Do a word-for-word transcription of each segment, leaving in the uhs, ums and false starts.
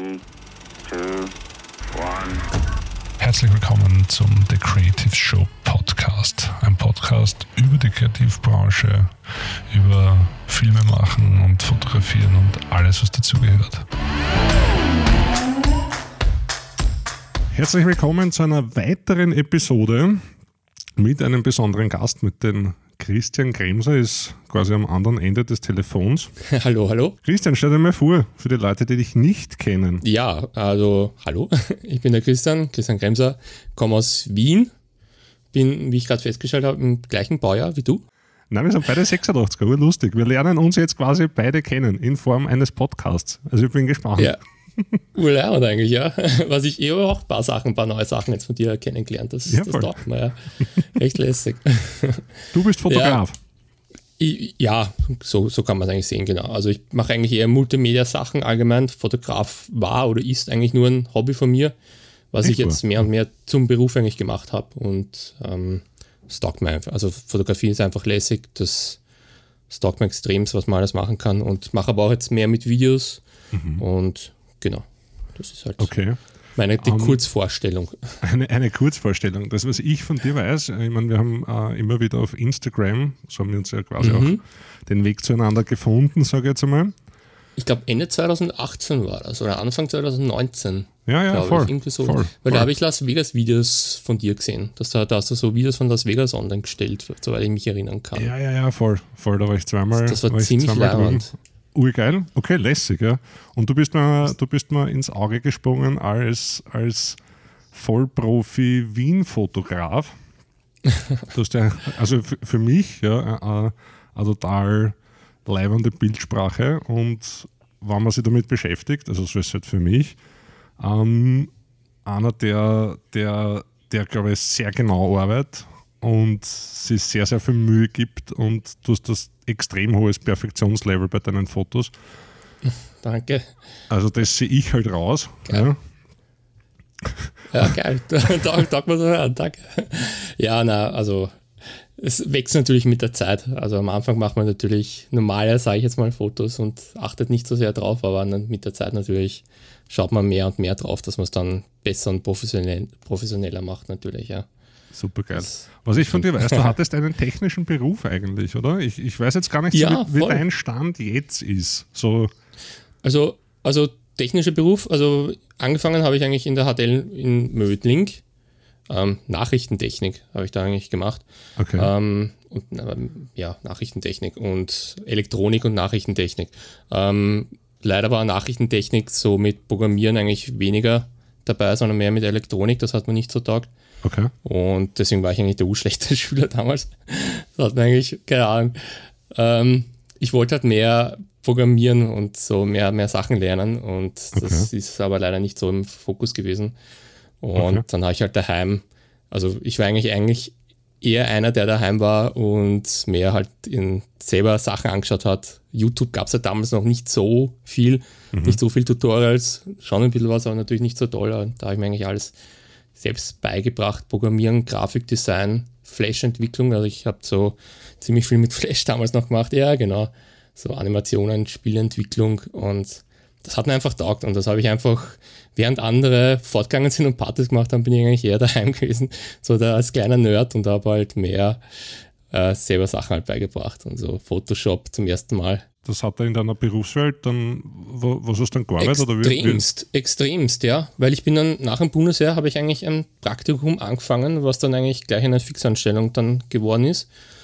Three, two, one. Herzlich willkommen zum The Creative Show Podcast. Ein Podcast über die Kreativbranche, über Filme machen und fotografieren und alles, was dazugehört. Herzlich willkommen zu einer weiteren Episode mit einem besonderen Gast, mit dem Christian Kremser, ist quasi am anderen Ende des Telefons. Hallo, hallo. Christian, stell dir mal vor, für die Leute, die dich nicht kennen. Ja, also hallo, ich bin der Christian, Christian Kremser, komme aus Wien, bin, wie ich gerade festgestellt habe, im gleichen Baujahr wie du. Nein, wir sind beide sechsundachtziger, urlustig. Wir lernen uns jetzt quasi beide kennen, in Form eines Podcasts. Also ich bin gespannt. Ja, urlernt eigentlich, ja. Was ich eh auch ein paar Sachen, ein paar neue Sachen jetzt von dir kennengelernt. Das, ja, das taugt mir, ja. Echt lässig. Du bist Fotograf. Ja, ich, ja so, so kann man es eigentlich sehen, genau. Also ich mache eigentlich eher Multimedia-Sachen allgemein. Fotograf war oder ist eigentlich nur ein Hobby von mir, was Echt ich jetzt mehr und mehr zum Beruf eigentlich gemacht habe. Und ähm, das taugt mir einfach. Also Fotografie ist einfach lässig. Das, das taugt mir extrem, was man alles machen kann. Und mache aber auch jetzt mehr mit Videos. Mhm. Und genau, das ist halt okay. meine die um, Kurzvorstellung. Eine, eine Kurzvorstellung. Das, was ich von dir weiß, ich meine, wir haben äh, immer wieder auf Instagram, so haben wir uns ja quasi mhm. auch den Weg zueinander gefunden, sage ich jetzt einmal. Ich glaube Ende zwanzig achtzehn war das oder Anfang zwanzig neunzehn. Ja, ja, voll. Ich, irgendwie so. voll Weil voll. da habe ich Las Vegas Videos von dir gesehen. Das, da, da hast du so Videos von Las Vegas online gestellt, soweit ich mich erinnern kann. Ja, ja, ja, voll. voll. Da war ich zweimal. Das, das war, war ziemlich leibend. Urgeil, okay, lässig, ja. Und du bist mir, du bist mir ins Auge gesprungen als, als Vollprofi-Wien-Fotograf. Du hast ja, also für, für mich, ja, eine, eine total leibende Bildsprache, und wenn man sich damit beschäftigt, also so ist es halt für mich, ähm, einer, der, der, der glaube ich, sehr genau arbeitet und sich sehr, sehr viel Mühe gibt, und du hast das extrem hohes Perfektionslevel bei deinen Fotos. Danke. Also das sehe ich halt raus. Geil. Ja, ja geil. Tag mal so an, danke. Ja, na, also es wächst natürlich mit der Zeit. Also am Anfang macht man natürlich normale, sage ich jetzt mal, Fotos und achtet nicht so sehr drauf, aber dann mit der Zeit natürlich schaut man mehr und mehr drauf, dass man es dann besser und professionell, professioneller macht natürlich, ja. Super geil. Was ich von dir weiß, du hattest einen technischen Beruf eigentlich, oder? Ich, ich weiß jetzt gar nicht, ja, so, wie, wie dein Stand jetzt ist. So. Also, also technischer Beruf, also angefangen habe ich eigentlich in der H T L in Mödling. Ähm, Nachrichtentechnik habe ich da eigentlich gemacht. Okay. Ähm, und, ja, Nachrichtentechnik und Elektronik und Nachrichtentechnik. Ähm, leider war Nachrichtentechnik so mit Programmieren eigentlich weniger dabei, sondern mehr mit Elektronik. Das hat mir nicht so taugt. Okay. Und deswegen war ich eigentlich der urschlechte Schüler damals. Das hat mir eigentlich, keine Ahnung. Ähm, ich wollte halt mehr programmieren und so mehr, mehr Sachen lernen, und das okay. ist aber leider nicht so im Fokus gewesen. Und okay. dann habe ich halt daheim, also ich war eigentlich eigentlich eher einer, der daheim war und mehr halt in selber Sachen angeschaut hat. YouTube gab es ja damals noch nicht so viel, mhm. nicht so viel Tutorials, schon ein bisschen was, aber natürlich nicht so toll. Und da habe ich mir eigentlich alles selbst beigebracht, Programmieren, Grafikdesign, Flash-Entwicklung, also ich habe so ziemlich viel mit Flash damals noch gemacht, ja genau, so Animationen, Spielentwicklung, und das hat mir einfach taugt, und das habe ich einfach, während andere fortgegangen sind und Partys gemacht haben, bin ich eigentlich eher daheim gewesen, so da als kleiner Nerd, und habe halt mehr äh, selber Sachen halt beigebracht, und so Photoshop zum ersten Mal. Das hat er in deiner Berufswelt dann, wo, was hast du dann gearbeitet? Extremst, oder wie? extremst, ja. Weil ich bin dann nach dem Bundesheer, habe ich eigentlich ein Praktikum angefangen, was dann eigentlich gleich eine Fixanstellung dann geworden ist.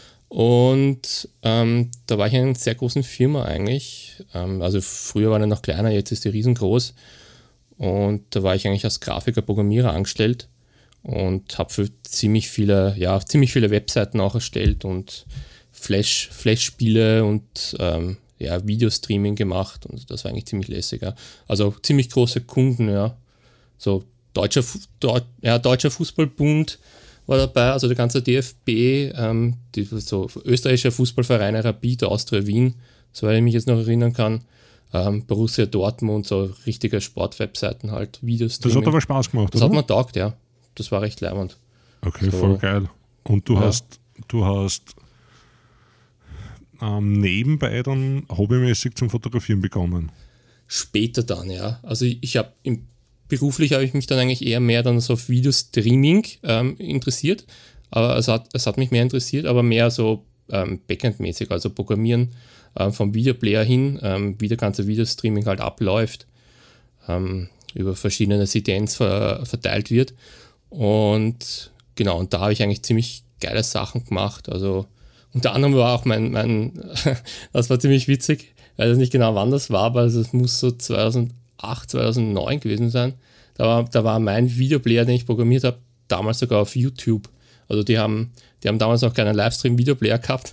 Und ähm, da war ich in einer sehr großen Firma eigentlich. Ähm, also früher war die noch kleiner, jetzt ist die riesengroß. Und da war ich eigentlich als Grafiker, Programmierer angestellt und habe für ziemlich viele, ja, ziemlich viele Webseiten auch erstellt und Flash, Flash-Spiele und ähm, ja, Videostreaming gemacht, und das war eigentlich ziemlich lässig. Ja. Also ziemlich große Kunden, ja. So deutscher, Deu- ja, Deutscher Fußballbund war dabei, also der ganze D F B, ähm, die, so österreichische Fußballvereine, Rapid, Austria Wien, soweit ich mich jetzt noch erinnern kann, ähm, Borussia Dortmund, so richtige Sportwebseiten halt, Videostreaming. Das hat aber Spaß gemacht, Das oder? hat mir taugt, ja. Das war recht leibend. Okay, so. Voll geil. Und du Ja. hast, du hast ähm, nebenbei dann hobbymäßig zum Fotografieren begonnen? später dann, ja. Also ich, ich habe beruflich habe ich mich dann eigentlich eher mehr dann so auf Videostreaming ähm, interessiert, aber es hat, es hat mich mehr interessiert, aber mehr so ähm, Backend-mäßig, also Programmieren ähm, vom Videoplayer hin, ähm, wie der ganze Videostreaming halt abläuft, ähm, über verschiedene C D Ns ver, verteilt wird. Und genau, und da habe ich eigentlich ziemlich geile Sachen gemacht. Also unter anderem war auch mein, mein das war ziemlich witzig, ich weiß nicht genau wann das war, aber es muss so zweitausendacht, zweitausendneun gewesen sein. Da war, da war mein Videoplayer, den ich programmiert habe, damals sogar auf YouTube. Also die haben, die haben damals noch keinen Livestream-Videoplayer gehabt.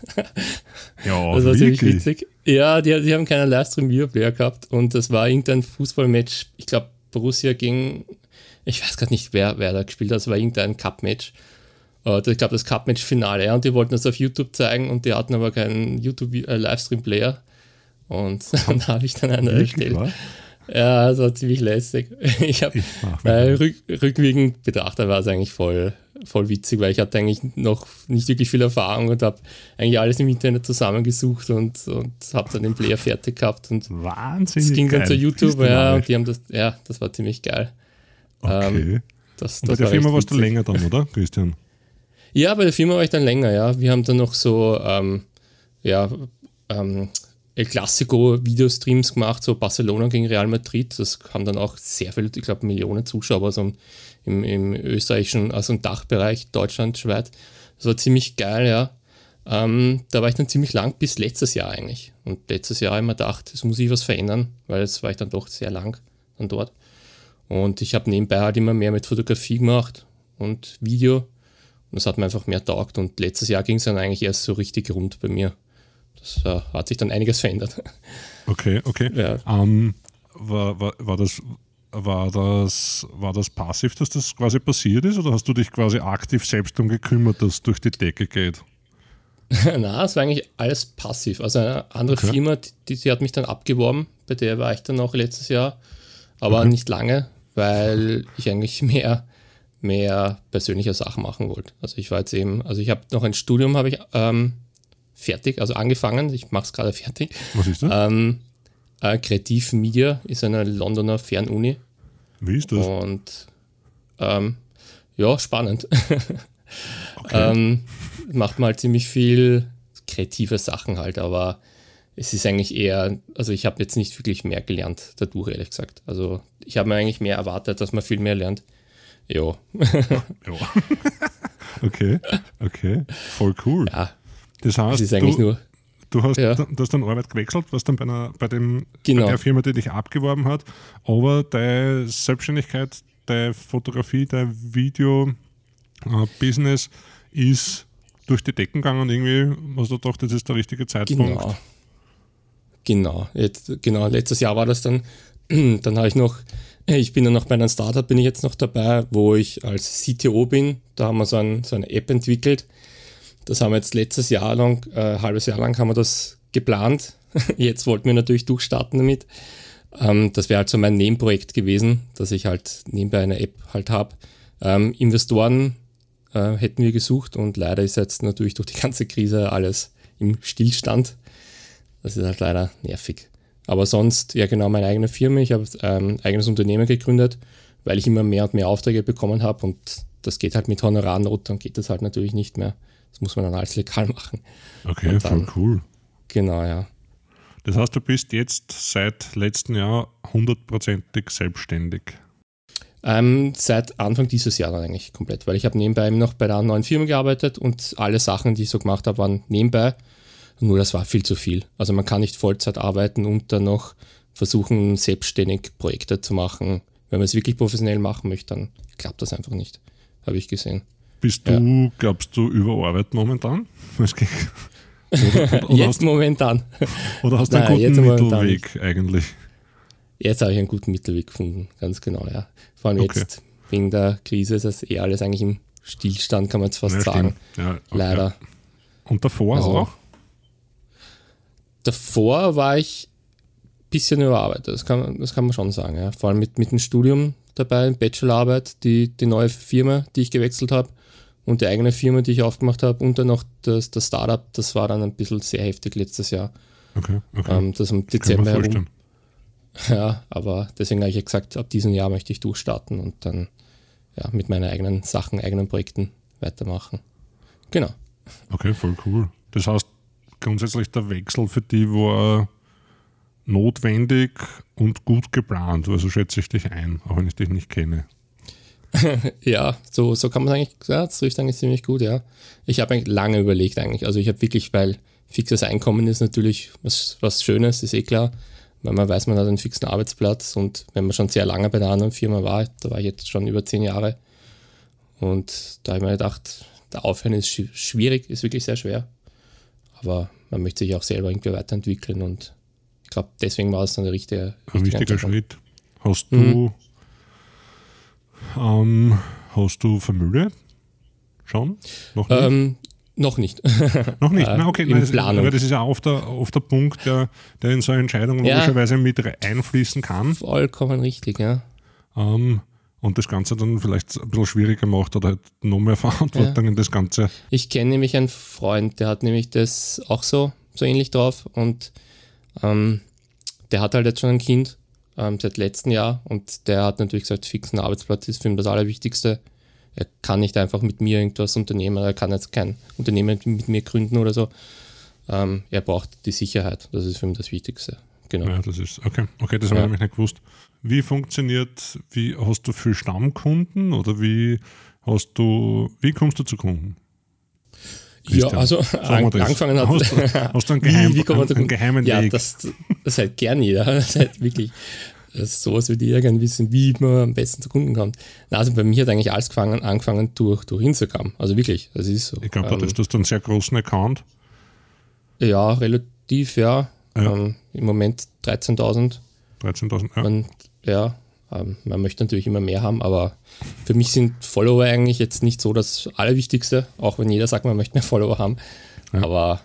Ja, das war wirklich? ziemlich witzig. Ja, die, die haben keinen Livestream-Videoplayer gehabt und das war irgendein Fußballmatch, ich glaube Borussia gegen, ich weiß gerade nicht, wer, wer da gespielt hat, das war irgendein Cup-Match. Uh, ich glaube, das Cup-Match-Finale, ja, und die wollten das auf YouTube zeigen und die hatten aber keinen YouTube-Livestream-Player. Und da habe ich dann einen erstellt. Wahr? Ja, das war ziemlich lästig. Ich habe äh, rück, rückwirkend betrachtet war es eigentlich voll, voll witzig, weil ich hatte eigentlich noch nicht wirklich viel Erfahrung und habe eigentlich alles im Internet zusammengesucht und, und habe dann den Player fertig gehabt. Und Wahnsinnig es ging geil. dann zu YouTube, ja, und die haben das, ja, das war ziemlich geil. Okay. Ähm, das, und das bei der war Firma warst witzig. du länger dann, oder, Christian? Ja, bei der Firma war ich dann länger, ja. Wir haben dann noch so, ähm, ja, ähm, El Clasico-Videostreams gemacht, so Barcelona gegen Real Madrid. Das haben dann auch sehr viele, ich glaube, Millionen Zuschauer so im, im österreichischen, also im Dachbereich, Deutschland, Schweiz. Das war ziemlich geil, ja. Ähm, da war ich dann ziemlich lang, bis letztes Jahr eigentlich. Und letztes Jahr habe ich mir gedacht, es muss ich was verändern, weil jetzt war ich dann doch sehr lang dann dort. Und ich habe nebenbei halt immer mehr mit Fotografie gemacht und Video. Und das hat mir einfach mehr taugt. Und letztes Jahr ging es dann eigentlich erst so richtig rund bei mir. Das äh, hat sich dann einiges verändert. Okay, okay. Ja. Um, war, war, war, das, war, das, war das passiv, dass das quasi passiert ist? Oder hast du dich quasi aktiv selbst darum gekümmert, dass es durch die Decke geht? Na, es war eigentlich alles passiv. Also eine andere Okay. Firma, die, die hat mich dann abgeworben. Bei der war ich dann auch letztes Jahr. Aber Okay. nicht lange, weil ich eigentlich mehr, mehr persönliche Sachen machen wollte. Also ich war jetzt eben, also ich habe noch ein Studium, habe ich ähm, fertig, also angefangen, ich mache es gerade fertig. Was ist das? Ähm, äh, Creative Media ist eine Londoner Fernuni. Wie ist das? Und ähm, ja, spannend. Okay. ähm, macht man halt ziemlich viel kreative Sachen halt, aber es ist eigentlich eher, also ich habe jetzt nicht wirklich mehr gelernt dadurch, ehrlich gesagt. Also ich habe mir eigentlich mehr erwartet, dass man viel mehr lernt. Jo. Ja. Okay, okay. Voll cool. Ja, Das heißt, es ist eigentlich du, nur, du, hast, ja. du hast dann Arbeit gewechselt, was dann bei, einer, bei, dem, Genau. bei der Firma, die dich abgeworben hat, aber deine Selbstständigkeit, deine Fotografie, dein Video-Business ist durch die Decken gegangen und irgendwie hast du gedacht, das ist der richtige Zeitpunkt. Genau. Genau. Jetzt, genau, letztes Jahr war das dann, dann habe ich noch, ich bin dann noch bei einem Startup, bin ich jetzt noch dabei, wo ich als C T O bin. Da haben wir so, ein, so eine App entwickelt. Das haben wir jetzt letztes Jahr lang, äh, ein halbes Jahr lang haben wir das geplant. Jetzt wollten wir natürlich durchstarten damit. Ähm, das wäre halt so mein Nebenprojekt gewesen, dass ich halt nebenbei eine App halt habe. Ähm, Investoren äh, hätten wir gesucht und leider ist jetzt natürlich durch die ganze Krise alles im Stillstand. Das ist halt leider nervig. Aber sonst, ja genau, meine eigene Firma. Ich habe ein ähm, eigenes Unternehmen gegründet, weil ich immer mehr und mehr Aufträge bekommen habe und das geht halt mit Honorarnot, dann geht das halt natürlich nicht mehr. Das muss man dann alles legal machen. Okay, Und dann- voll cool. Genau, ja. Das heißt, du bist jetzt seit letztem Jahr hundertprozentig selbstständig. Ähm, seit Anfang dieses Jahr dann eigentlich komplett, weil ich habe nebenbei noch bei einer neuen Firma gearbeitet und alle Sachen, die ich so gemacht habe, waren nebenbei. Nur das war viel zu viel. Also man kann nicht Vollzeit arbeiten und dann noch versuchen, selbstständig Projekte zu machen. Wenn man es wirklich professionell machen möchte, dann klappt das einfach nicht. Habe ich gesehen. Bist du, glaubst du, überarbeitet momentan? Es geht- Oder, oder, oder, Jetzt hast, momentan. oder hast du einen Nein, jetzt guten momentan Mittelweg eigentlich? Jetzt habe ich einen guten Mittelweg gefunden, ganz genau, ja. Vor allem Okay. jetzt wegen der Krise ist das eh alles eigentlich im Stillstand, kann man jetzt fast Ja, sagen. stimmt. Ja, okay. Leider. Und davor Also- auch? Davor war ich ein bisschen überarbeitet, das kann, man- das kann man schon sagen. Ja. Vor allem mit, mit dem Studium dabei, Bachelorarbeit, die, die neue Firma, die ich gewechselt habe und die eigene Firma, die ich aufgemacht habe und dann noch das, das Startup, das war dann ein bisschen sehr heftig letztes Jahr. Okay, okay. Ähm, das im Kann ich mir Dezember herum. vorstellen. Ja, aber deswegen habe ich ja gesagt, ab diesem Jahr möchte ich durchstarten und dann ja, mit meinen eigenen Sachen, eigenen Projekten weitermachen. Genau. Okay, voll cool. Das heißt, grundsätzlich der Wechsel für die war notwendig und gut geplant. Also schätze ich dich ein, auch wenn ich dich nicht kenne. Ja, so, so kann man eigentlich, ja, das trifft eigentlich ziemlich gut, ja. Ich habe eigentlich lange überlegt eigentlich. Also ich habe wirklich, weil fixes Einkommen ist natürlich was, was Schönes, ist eh klar. Weil man weiß, man hat einen fixen Arbeitsplatz und wenn man schon sehr lange bei der anderen Firma war, da war ich jetzt schon über zehn Jahre und da habe ich mir gedacht, der Aufhören ist schwierig, ist wirklich sehr schwer, aber man möchte sich auch selber irgendwie weiterentwickeln und ich glaube, deswegen war es dann der richtige, Ein richtige wichtiger Schritt. Hast du, mhm. ähm, hast du Familie? Schon? Noch nicht? Ähm, Noch nicht. Noch nicht? Na, okay, in nein, das, Planung. aber das ist ja oft der, oft der Punkt, der, der in so eine Entscheidung Ja. logischerweise mit einfließen kann. Vollkommen richtig, ja. Ähm, und das Ganze dann vielleicht ein bisschen schwieriger macht oder halt noch mehr Verantwortung Ja. in das Ganze. Ich kenne nämlich einen Freund, der hat nämlich das auch so, so ähnlich drauf und ähm, der hat halt jetzt schon ein Kind ähm, seit letztem Jahr und der hat natürlich gesagt, fixen Arbeitsplatz ist für ihn das Allerwichtigste. Er kann nicht einfach mit mir irgendwas unternehmen, er kann jetzt kein Unternehmen mit mir gründen oder so. Ähm, er braucht die Sicherheit, das ist für ihn das Wichtigste. Genau. Ja, das ist, okay, okay, das habe Ja. ich nämlich nicht gewusst. Wie funktioniert, wie hast du viel Stammkunden oder wie hast du, wie kommst du zu Kunden? Ja, Christian, also sag an, mal das. angefangen hat. Hast du, hast du einen, Geheim, wie, wie kommt man einen, zu einen geheimen Ja, Weg? das, das halt gern jeder. Das halt wirklich. Das ist sowas würde ich gerne wissen, wie man am besten zu Kunden kommt. Na, also bei mir hat eigentlich alles gefangen, angefangen durch, durch Instagram. Also wirklich, das ist so. Ich glaube, da Ähm, hast du einen sehr großen Account. Ja, relativ, ja. Ja. Ähm, Im Moment dreizehntausend. dreizehntausend, ja. Man, ja, ähm, man möchte natürlich immer mehr haben, aber für mich sind Follower eigentlich jetzt nicht so das Allerwichtigste, auch wenn jeder sagt, man möchte mehr Follower haben. Ja. Aber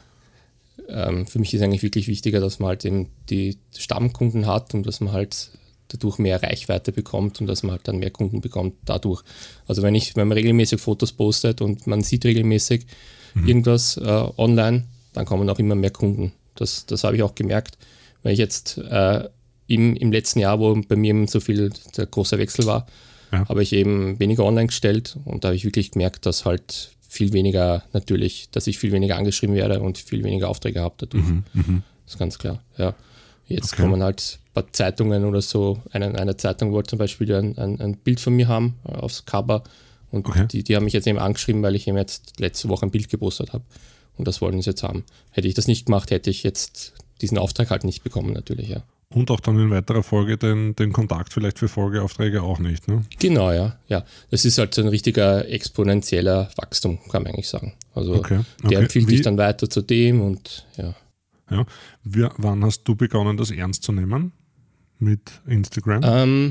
ähm, für mich ist eigentlich wirklich wichtiger, dass man halt eben die Stammkunden hat und dass man halt dadurch mehr Reichweite bekommt und dass man halt dann mehr Kunden bekommt dadurch. Also wenn ich, wenn man regelmäßig Fotos postet und man sieht regelmäßig mhm. irgendwas äh, online, dann kommen auch immer mehr Kunden. Das, das habe ich auch gemerkt, weil ich jetzt äh, im, im letzten Jahr, wo bei mir eben so viel der große Wechsel war, Ja. habe ich eben weniger online gestellt und da habe ich wirklich gemerkt, dass halt viel weniger natürlich, dass ich viel weniger angeschrieben werde und viel weniger Aufträge habe dadurch. Mhm, mhm. Das ist ganz klar, ja. Jetzt Okay. kommen halt ein paar Zeitungen oder so. Eine, eine Zeitung wollte zum Beispiel ein, ein, ein Bild von mir haben äh, aufs Cover und Okay. die, die haben mich jetzt eben angeschrieben, weil ich eben jetzt letzte Woche ein Bild gepostet habe und das wollten sie jetzt haben. Hätte ich das nicht gemacht, hätte ich jetzt diesen Auftrag halt nicht bekommen natürlich, ja. Und auch dann in weiterer Folge den, den Kontakt vielleicht für Folgeaufträge auch nicht, ne? Genau, ja. ja. Das ist halt so ein richtiger exponentieller Wachstum, kann man eigentlich sagen. Also Okay, okay. der empfiehlt Wie- dich dann weiter zu dem und ja. Ja. Wie, wann hast du begonnen, das ernst zu nehmen mit Instagram? Ähm,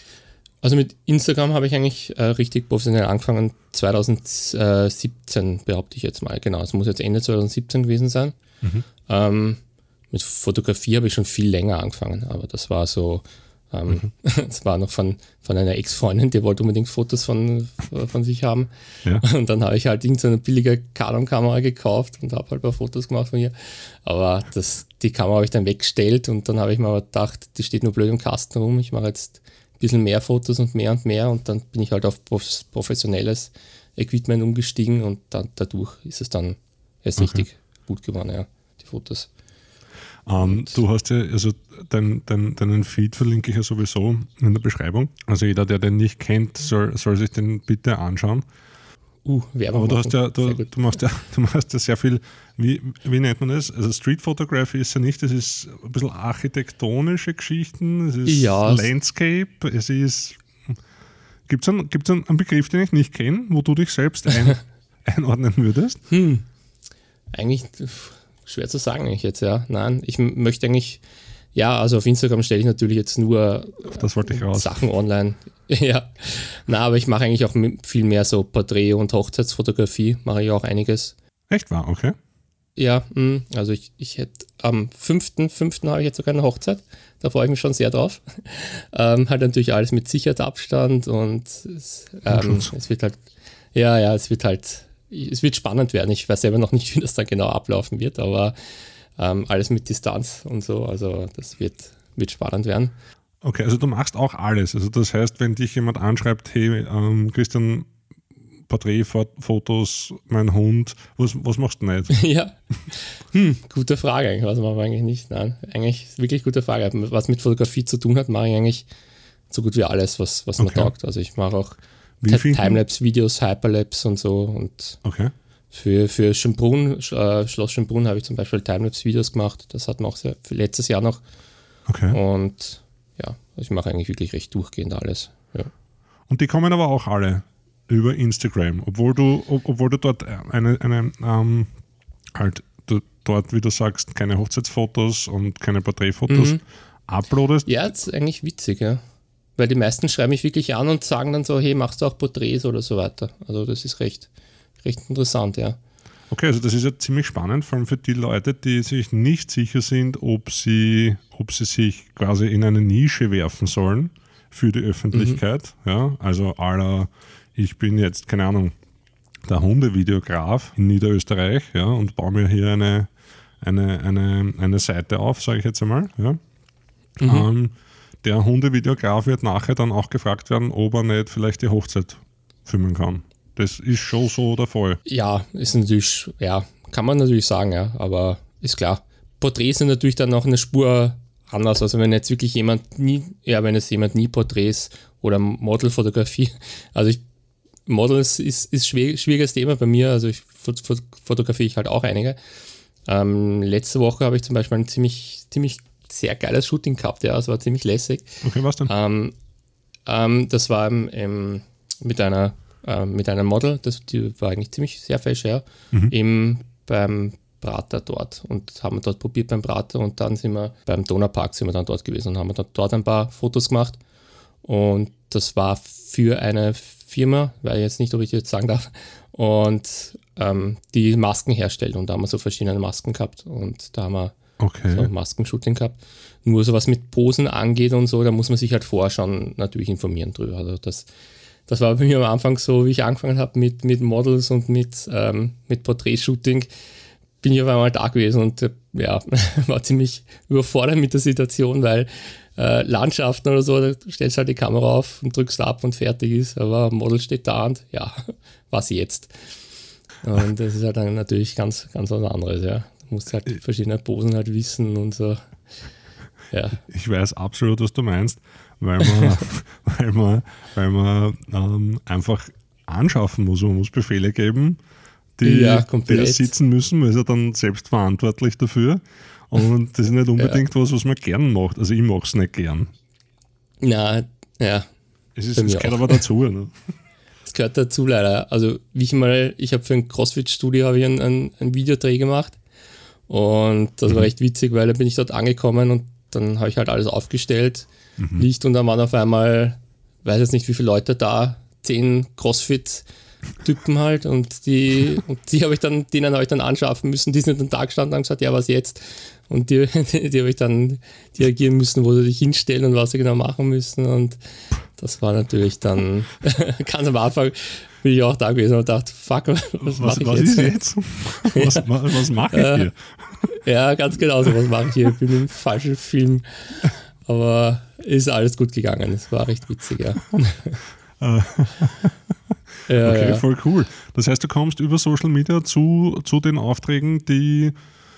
also mit Instagram habe ich eigentlich äh, richtig professionell angefangen, zwanzig siebzehn behaupte ich jetzt mal. Genau, es muss jetzt Ende zwanzig siebzehn gewesen sein. Mhm. Ähm, mit Fotografie habe ich schon viel länger angefangen, aber das war so, ähm, Mhm. das war noch von, von einer Ex-Freundin, die wollte unbedingt Fotos von, von sich haben. Ja. Und dann habe ich halt irgendeine billige Canon-Kamera gekauft und habe halt ein paar Fotos gemacht von ihr. Aber das, die Kamera habe ich dann weggestellt und dann habe ich mir aber gedacht, die steht nur blöd im Kasten rum. Ich mache jetzt ein bisschen mehr Fotos und mehr und mehr und dann bin ich halt auf prof- professionelles Equipment umgestiegen und dann dadurch ist es dann erst Okay. richtig gut geworden, ja, die Fotos. Ähm, du hast ja, also dein, dein, deinen Feed verlinke ich ja sowieso in der Beschreibung. Also jeder, der den nicht kennt, soll, soll sich den bitte anschauen. Uh, Werbung Aber du machen. hast ja, du, Sehr gut. du machst ja, du machst ja sehr viel, wie, wie nennt man das? Also Street Photography ist ja nicht, es ist ein bisschen architektonische Geschichten, es ist Ja, es- Landscape, es ist. Gibt es einen, gibt's einen einen Begriff, den ich nicht kenne, wo du dich selbst ein, einordnen würdest? Hm. Eigentlich pf, schwer zu sagen eigentlich jetzt, ja. Nein, ich m- möchte eigentlich, ja, also auf Instagram stelle ich natürlich jetzt nur Auf das wollte ich raus. Sachen online. Ja, na, aber ich mache eigentlich auch m- viel mehr so Porträt- und Hochzeitsfotografie, mache ich auch einiges. Echt wahr, okay. Ja, mh, also ich, ich hätte am fünften fünften habe ich jetzt sogar eine Hochzeit. Da freue ich mich schon sehr drauf. Ähm, halt natürlich alles mit Sicherheitsabstand und es, ähm, Schutz. es wird halt, ja, ja, es wird halt, es wird spannend werden. Ich weiß selber noch nicht, wie das dann genau ablaufen wird, aber ähm, alles mit Distanz und so, also das wird, wird spannend werden. Okay, also du machst auch alles. Also das heißt, wenn dich jemand anschreibt, hey ähm, Christian, Porträtfotos, mein Hund, was, was machst du nicht? Ja, hm, gute Frage eigentlich, was machen wir eigentlich nicht? Nein, eigentlich wirklich gute Frage. Was mit Fotografie zu tun hat, mache ich eigentlich so gut wie alles, was, was okay. mir taugt. Also ich mache auch Wie Timelapse-Videos, Hyperlapse und so und okay. für, für Schönbrunn, äh, Schloss Schönbrunn habe ich zum Beispiel Timelapse-Videos gemacht, das hatten wir auch sehr, für letztes Jahr noch okay. und ja, ich mache eigentlich wirklich recht durchgehend alles. Ja. Und die kommen aber auch alle über Instagram, obwohl du, ob, obwohl du dort eine, eine ähm, halt du, dort, wie du sagst, keine Hochzeitsfotos und keine Porträtfotos Mhm. uploadest. Ja, das ist eigentlich witzig, ja. Weil die meisten schreiben mich wirklich an und sagen dann so, hey, machst du auch Porträts oder so weiter. Also das ist recht, recht interessant, ja. Okay, also das ist ja ziemlich spannend, vor allem für die Leute, die sich nicht sicher sind, ob sie, ob sie sich quasi in eine Nische werfen sollen für die Öffentlichkeit. Mhm. Ja, also à la, ich bin jetzt, keine Ahnung, der Hundevideograf in Niederösterreich, ja, und baue mir hier eine, eine, eine, eine Seite auf, sage ich jetzt einmal. Ja. Mhm. Ähm, der Hundevideograf wird nachher dann auch gefragt werden, ob er nicht vielleicht die Hochzeit filmen kann. Das ist schon so der Fall. Ja, ist natürlich, ja, kann man natürlich sagen, ja, aber ist klar. Porträts sind natürlich dann noch eine Spur anders. Also wenn jetzt wirklich jemand nie, ja, wenn jetzt jemand nie Porträts oder Modelfotografie, also ich, Models ist, ist schwierig, schwieriges Thema bei mir, also ich fotografiere ich halt auch einige. Ähm, letzte Woche habe ich zum Beispiel ein ziemlich, ziemlich sehr geiles Shooting gehabt, ja, es war ziemlich lässig. Okay, was denn? Ähm, ähm, das war im, im, mit einer äh, mit einem Model, das die war eigentlich ziemlich sehr fesch, ja, mhm. eben beim Prater dort und haben wir dort probiert beim Prater und dann sind wir beim Donaupark sind wir dann dort gewesen und haben wir dort ein paar Fotos gemacht und das war für eine Firma, weiß ich jetzt nicht, ob ich jetzt sagen darf, und ähm, die Masken herstellt und da haben wir so verschiedene Masken gehabt und da haben wir okay. so Maskenshooting gehabt. Nur so was mit Posen angeht und so, da muss man sich halt vorher schon natürlich informieren drüber. Also das, das war bei mir am Anfang so, wie ich angefangen habe mit, mit Models und mit, ähm, mit Porträtshooting, bin ich auf einmal da gewesen und äh, ja, war ziemlich überfordert mit der Situation, weil äh, Landschaften oder so, da stellst du halt die Kamera auf und drückst ab und fertig ist, aber ein Model steht da und ja, was jetzt? Und das ist halt dann natürlich ganz, ganz was anderes, ja. Du musst halt verschiedene Posen halt wissen und so. Ja. Ich weiß absolut, was du meinst, weil man, weil man, weil man ähm, einfach anschaffen muss. Man muss Befehle geben, die, ja, die sitzen müssen. Man ist ja dann selbst verantwortlich dafür. Und das ist nicht unbedingt ja. was, was man gern macht. Also ich mache es nicht gern. Na, ja. Es, ist, es gehört aber dazu. Ne? Es gehört dazu leider. Also wie ich mal, ich habe für ein CrossFit-Studio habe ich ein, ein, ein Videodreh gemacht. Und das mhm. war echt witzig, weil da bin ich dort angekommen und dann habe ich halt alles aufgestellt, mhm. Licht und dann waren auf einmal, weiß jetzt nicht wie viele Leute da, zehn Crossfit-Typen halt und die, und die habe ich dann, denen habe ich dann anschaffen müssen, die sind dann da gestanden und haben gesagt, ja was jetzt? Und die, die, die habe ich dann dirigieren müssen, wo sie sich hinstellen und was sie genau machen müssen und das war natürlich dann, ganz am Anfang bin ich auch da gewesen und dachte, fuck, was, was mache ich was jetzt? Ist jetzt? Was, was mache ich hier? Ja, ganz genau so, was mache ich hier? Ich bin im falschen Film. Aber ist alles gut gegangen. Es war recht witzig, ja. ja okay, ja. voll cool. Das heißt, du kommst über Social Media zu, zu den Aufträgen, die...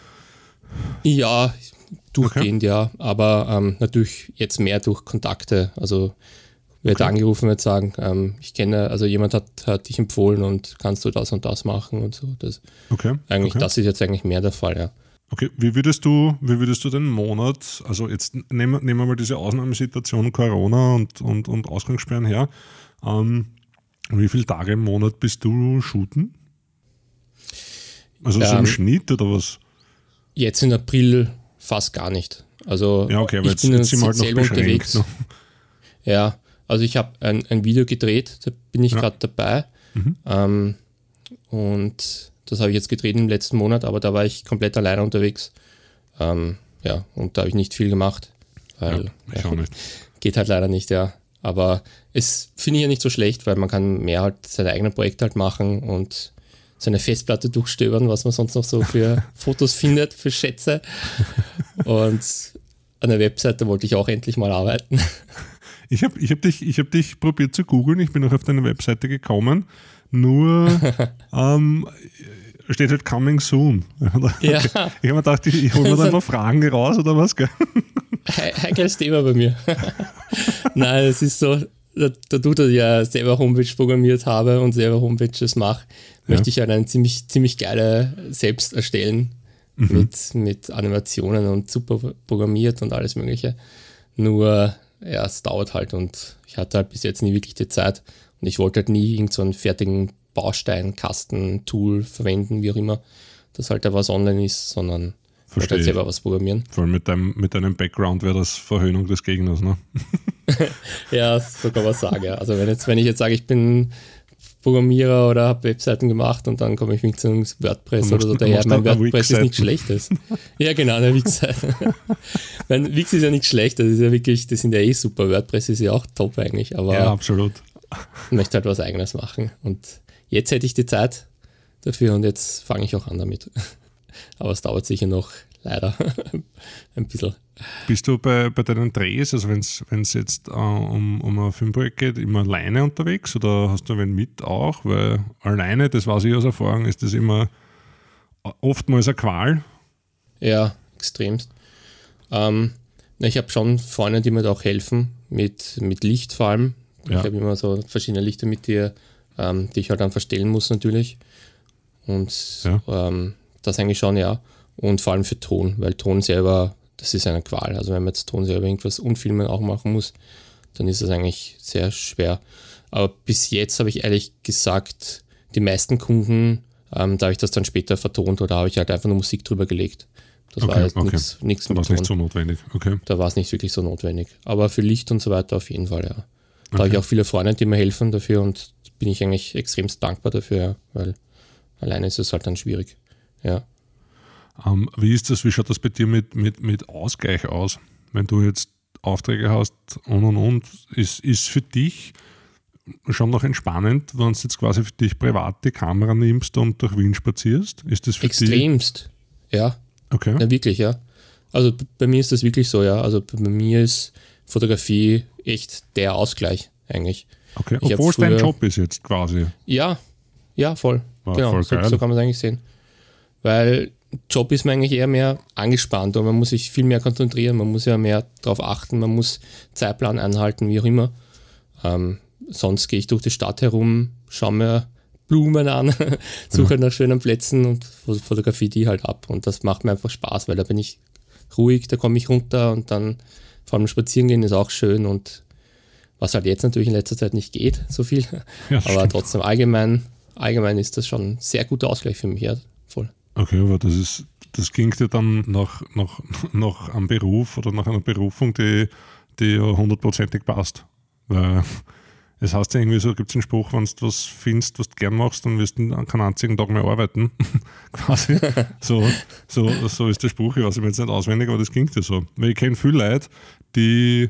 Ja, durchgehend, okay. ja. Aber ähm, natürlich jetzt mehr durch Kontakte. Also wird okay. angerufen und sagen, ähm, ich kenne, also jemand hat, hat dich empfohlen und kannst du das und das machen und so. Das, okay. Eigentlich, okay. das ist jetzt eigentlich mehr der Fall, ja. Okay, wie würdest du, wie würdest du den Monat, also jetzt nehmen, nehmen wir mal diese Ausnahmesituation Corona und, und, und Ausgangssperren her, ähm, wie viele Tage im Monat bist du shooten? Also ähm, so im Schnitt oder was? Jetzt im April fast gar nicht. Also ja, okay, aber ich jetzt, bin jetzt sind wir halt noch selber unterwegs. Ne? Ja, also ich habe ein, ein Video gedreht, da bin ich ja. gerade dabei mhm. ähm, und das habe ich jetzt gedreht im letzten Monat, aber da war ich komplett alleine unterwegs. Ähm, ja, und da habe ich nicht viel gemacht, weil ja, ich ja, auch nicht. Geht halt leider nicht, ja. Aber es finde ich ja nicht so schlecht, weil man kann mehr halt seine eigenen Projekte halt machen und seine Festplatte durchstöbern, was man sonst noch so für Fotos findet, für Schätze. Und an der Webseite wollte ich auch endlich mal arbeiten. Ich habe ich hab dich, ich hab dich probiert zu googeln, ich bin auch auf deine Webseite gekommen, nur ähm, steht halt coming soon. Ja. Ich habe mir gedacht, ich, ich hole mir da mal Fragen raus oder was, gell? Heikles Thema bei mir. Nein, es ist so, da, da du da ja selber Homepage programmiert habe und selber Homepages mache, ja. möchte ich halt eine ziemlich, ziemlich geile selbst erstellen mhm. mit, mit Animationen und super programmiert und alles mögliche. Nur, ja, es dauert halt und ich hatte halt bis jetzt nie wirklich die Zeit und ich wollte halt nie irgend so einen fertigen Baustein, Kasten, Tool verwenden, wie auch immer, das halt da was online ist, sondern ich halt selber was programmieren. Vor allem mit deinem, mit deinem Background wäre das Verhöhnung des Gegners, ne? Ja, so kann man sagen. Ja. Also wenn, jetzt, wenn ich jetzt sage, ich bin Programmierer oder habe Webseiten gemacht und dann komme ich mit so einem WordPress oder so daher. Mein WordPress ist nichts Schlechtes. Ja, genau, eine Wix-Seite. Mein Wix ist ja nichts schlecht, das ist ja wirklich, das sind ja eh super. WordPress ist ja auch top eigentlich, aber ja, absolut. Ich möchte halt was Eigenes machen. Und jetzt hätte ich die Zeit dafür und jetzt fange ich auch an damit. Aber es dauert sicher noch, leider, ein bisschen. Bist du bei, bei deinen Drehs, also wenn es jetzt äh, um, um ein Filmprojekt geht, immer alleine unterwegs oder hast du wen mit auch? Weil alleine, das weiß ich aus Erfahrung, ist das immer oftmals eine Qual. Ja, extremst. Ähm, ich habe schon Freunde, die mir da auch helfen, mit, mit Licht vor allem. Ja. Ich habe immer so verschiedene Lichter mit dir, ähm, die ich halt dann verstellen muss natürlich. Und ja. ähm, das eigentlich schon, ja. Und vor allem für Ton, weil Ton selber, das ist eine Qual. Also wenn man jetzt Ton selber irgendwas unfilmen auch machen muss, dann ist das eigentlich sehr schwer. Aber bis jetzt habe ich ehrlich gesagt, die meisten Kunden, ähm, da habe ich das dann später vertont oder habe ich halt einfach nur Musik drüber gelegt. Das okay, war jetzt okay. nichts Da war es nicht so notwendig. Okay. Da war es nicht wirklich so notwendig. Aber für Licht und so weiter auf jeden Fall, ja. Da okay. habe ich auch viele Freunde, die mir helfen dafür und bin ich eigentlich extremst dankbar dafür, ja, weil alleine ist es halt dann schwierig. Ja. Um, wie ist das, wie schaut das bei dir mit, mit, mit Ausgleich aus? Wenn du jetzt Aufträge hast und und und, ist, ist für dich schon noch entspannend, wenn du jetzt quasi für dich privat die Kamera nimmst und durch Wien spazierst? Ist das für Extremst, dich? ja. Okay. Ja, wirklich, ja. Also bei mir ist das wirklich so, ja. Also bei mir ist Fotografie echt der Ausgleich eigentlich. Okay, obwohl es dein Job ist jetzt quasi. Ja, ja, voll. War genau, voll so, geil. so kann man es eigentlich sehen. Weil Job ist man eigentlich eher mehr angespannt und man muss sich viel mehr konzentrieren, man muss ja mehr darauf achten, man muss Zeitplan einhalten, wie auch immer. Ähm, sonst gehe ich durch die Stadt herum, schaue mir Blumen an, suche ja. nach schönen Plätzen und fotografiere die halt ab. Und das macht mir einfach Spaß, weil da bin ich ruhig, da komme ich runter und dann vor allem spazieren gehen ist auch schön und was halt jetzt natürlich in letzter Zeit nicht geht, so viel. Ja, aber stimmt. trotzdem allgemein, allgemein ist das schon ein sehr guter Ausgleich für mich, ja, voll. Okay, aber das ist, das klingt ja dann nach, nach, nach einem Beruf oder nach einer Berufung, die, die ja hundertprozentig passt. Weil es heißt ja irgendwie so, gibt es einen Spruch, wenn du was findest, was du gern machst, dann wirst du keinen einzigen Tag mehr arbeiten. Quasi. So, so, so ist der Spruch, ich weiß ich jetzt nicht auswendig, aber das klingt ja so. Weil ich kenne viele Leute, die,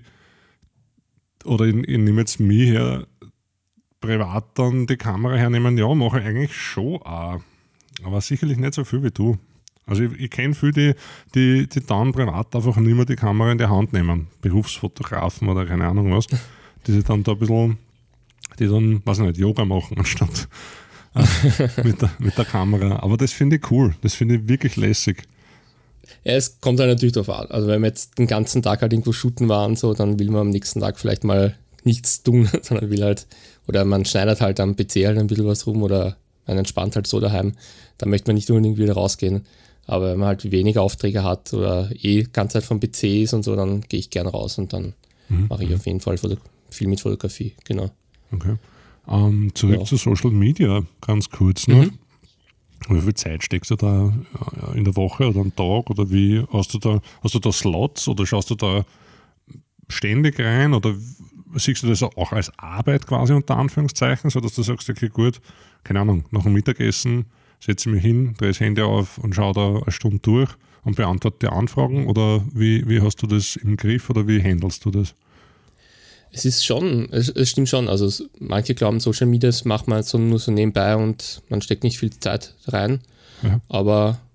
oder ich, ich nehme jetzt mich her, privat dann die Kamera hernehmen, ja, mache ich eigentlich schon auch. Aber sicherlich nicht so viel wie du. Also ich, ich kenne viele, die, die, die dann privat einfach nicht mehr die Kamera in die Hand nehmen. Berufsfotografen oder keine Ahnung was. Die sich dann da ein bisschen, die dann, weiß ich nicht, Yoga machen anstatt äh, mit, der, mit der Kamera. Aber das finde ich cool. Das finde ich wirklich lässig. Ja, es kommt halt natürlich darauf an. Also wenn wir jetzt den ganzen Tag halt irgendwo shooten waren, so, dann will man am nächsten Tag vielleicht mal nichts tun, sondern will halt, oder man schneidet halt am P C halt ein bisschen was rum oder man entspannt halt so daheim. Da möchte man nicht unbedingt wieder rausgehen. Aber wenn man halt weniger Aufträge hat oder eh ganze Zeit vom P C ist und so, dann gehe ich gern raus und dann mhm. mache ich auf jeden Fall Foto- viel mit Fotografie, genau. Okay. Um, zurück ja. zu Social Media, ganz kurz noch. Mhm. Wie viel Zeit steckst du da in der Woche oder am Tag oder wie? Hast du da, hast du da Slots oder schaust du da ständig rein oder siehst du das auch als Arbeit quasi unter Anführungszeichen, sodass du sagst, okay gut, keine Ahnung, nach dem Mittagessen setze ich mich hin, drehe das Handy auf und schaue da eine Stunde durch und beantworte die Anfragen oder wie, wie hast du das im Griff oder wie handelst du das? Es ist schon, es, es stimmt schon, also manche glauben, Social Media das macht man so, nur so nebenbei und man steckt nicht viel Zeit rein, ja. aber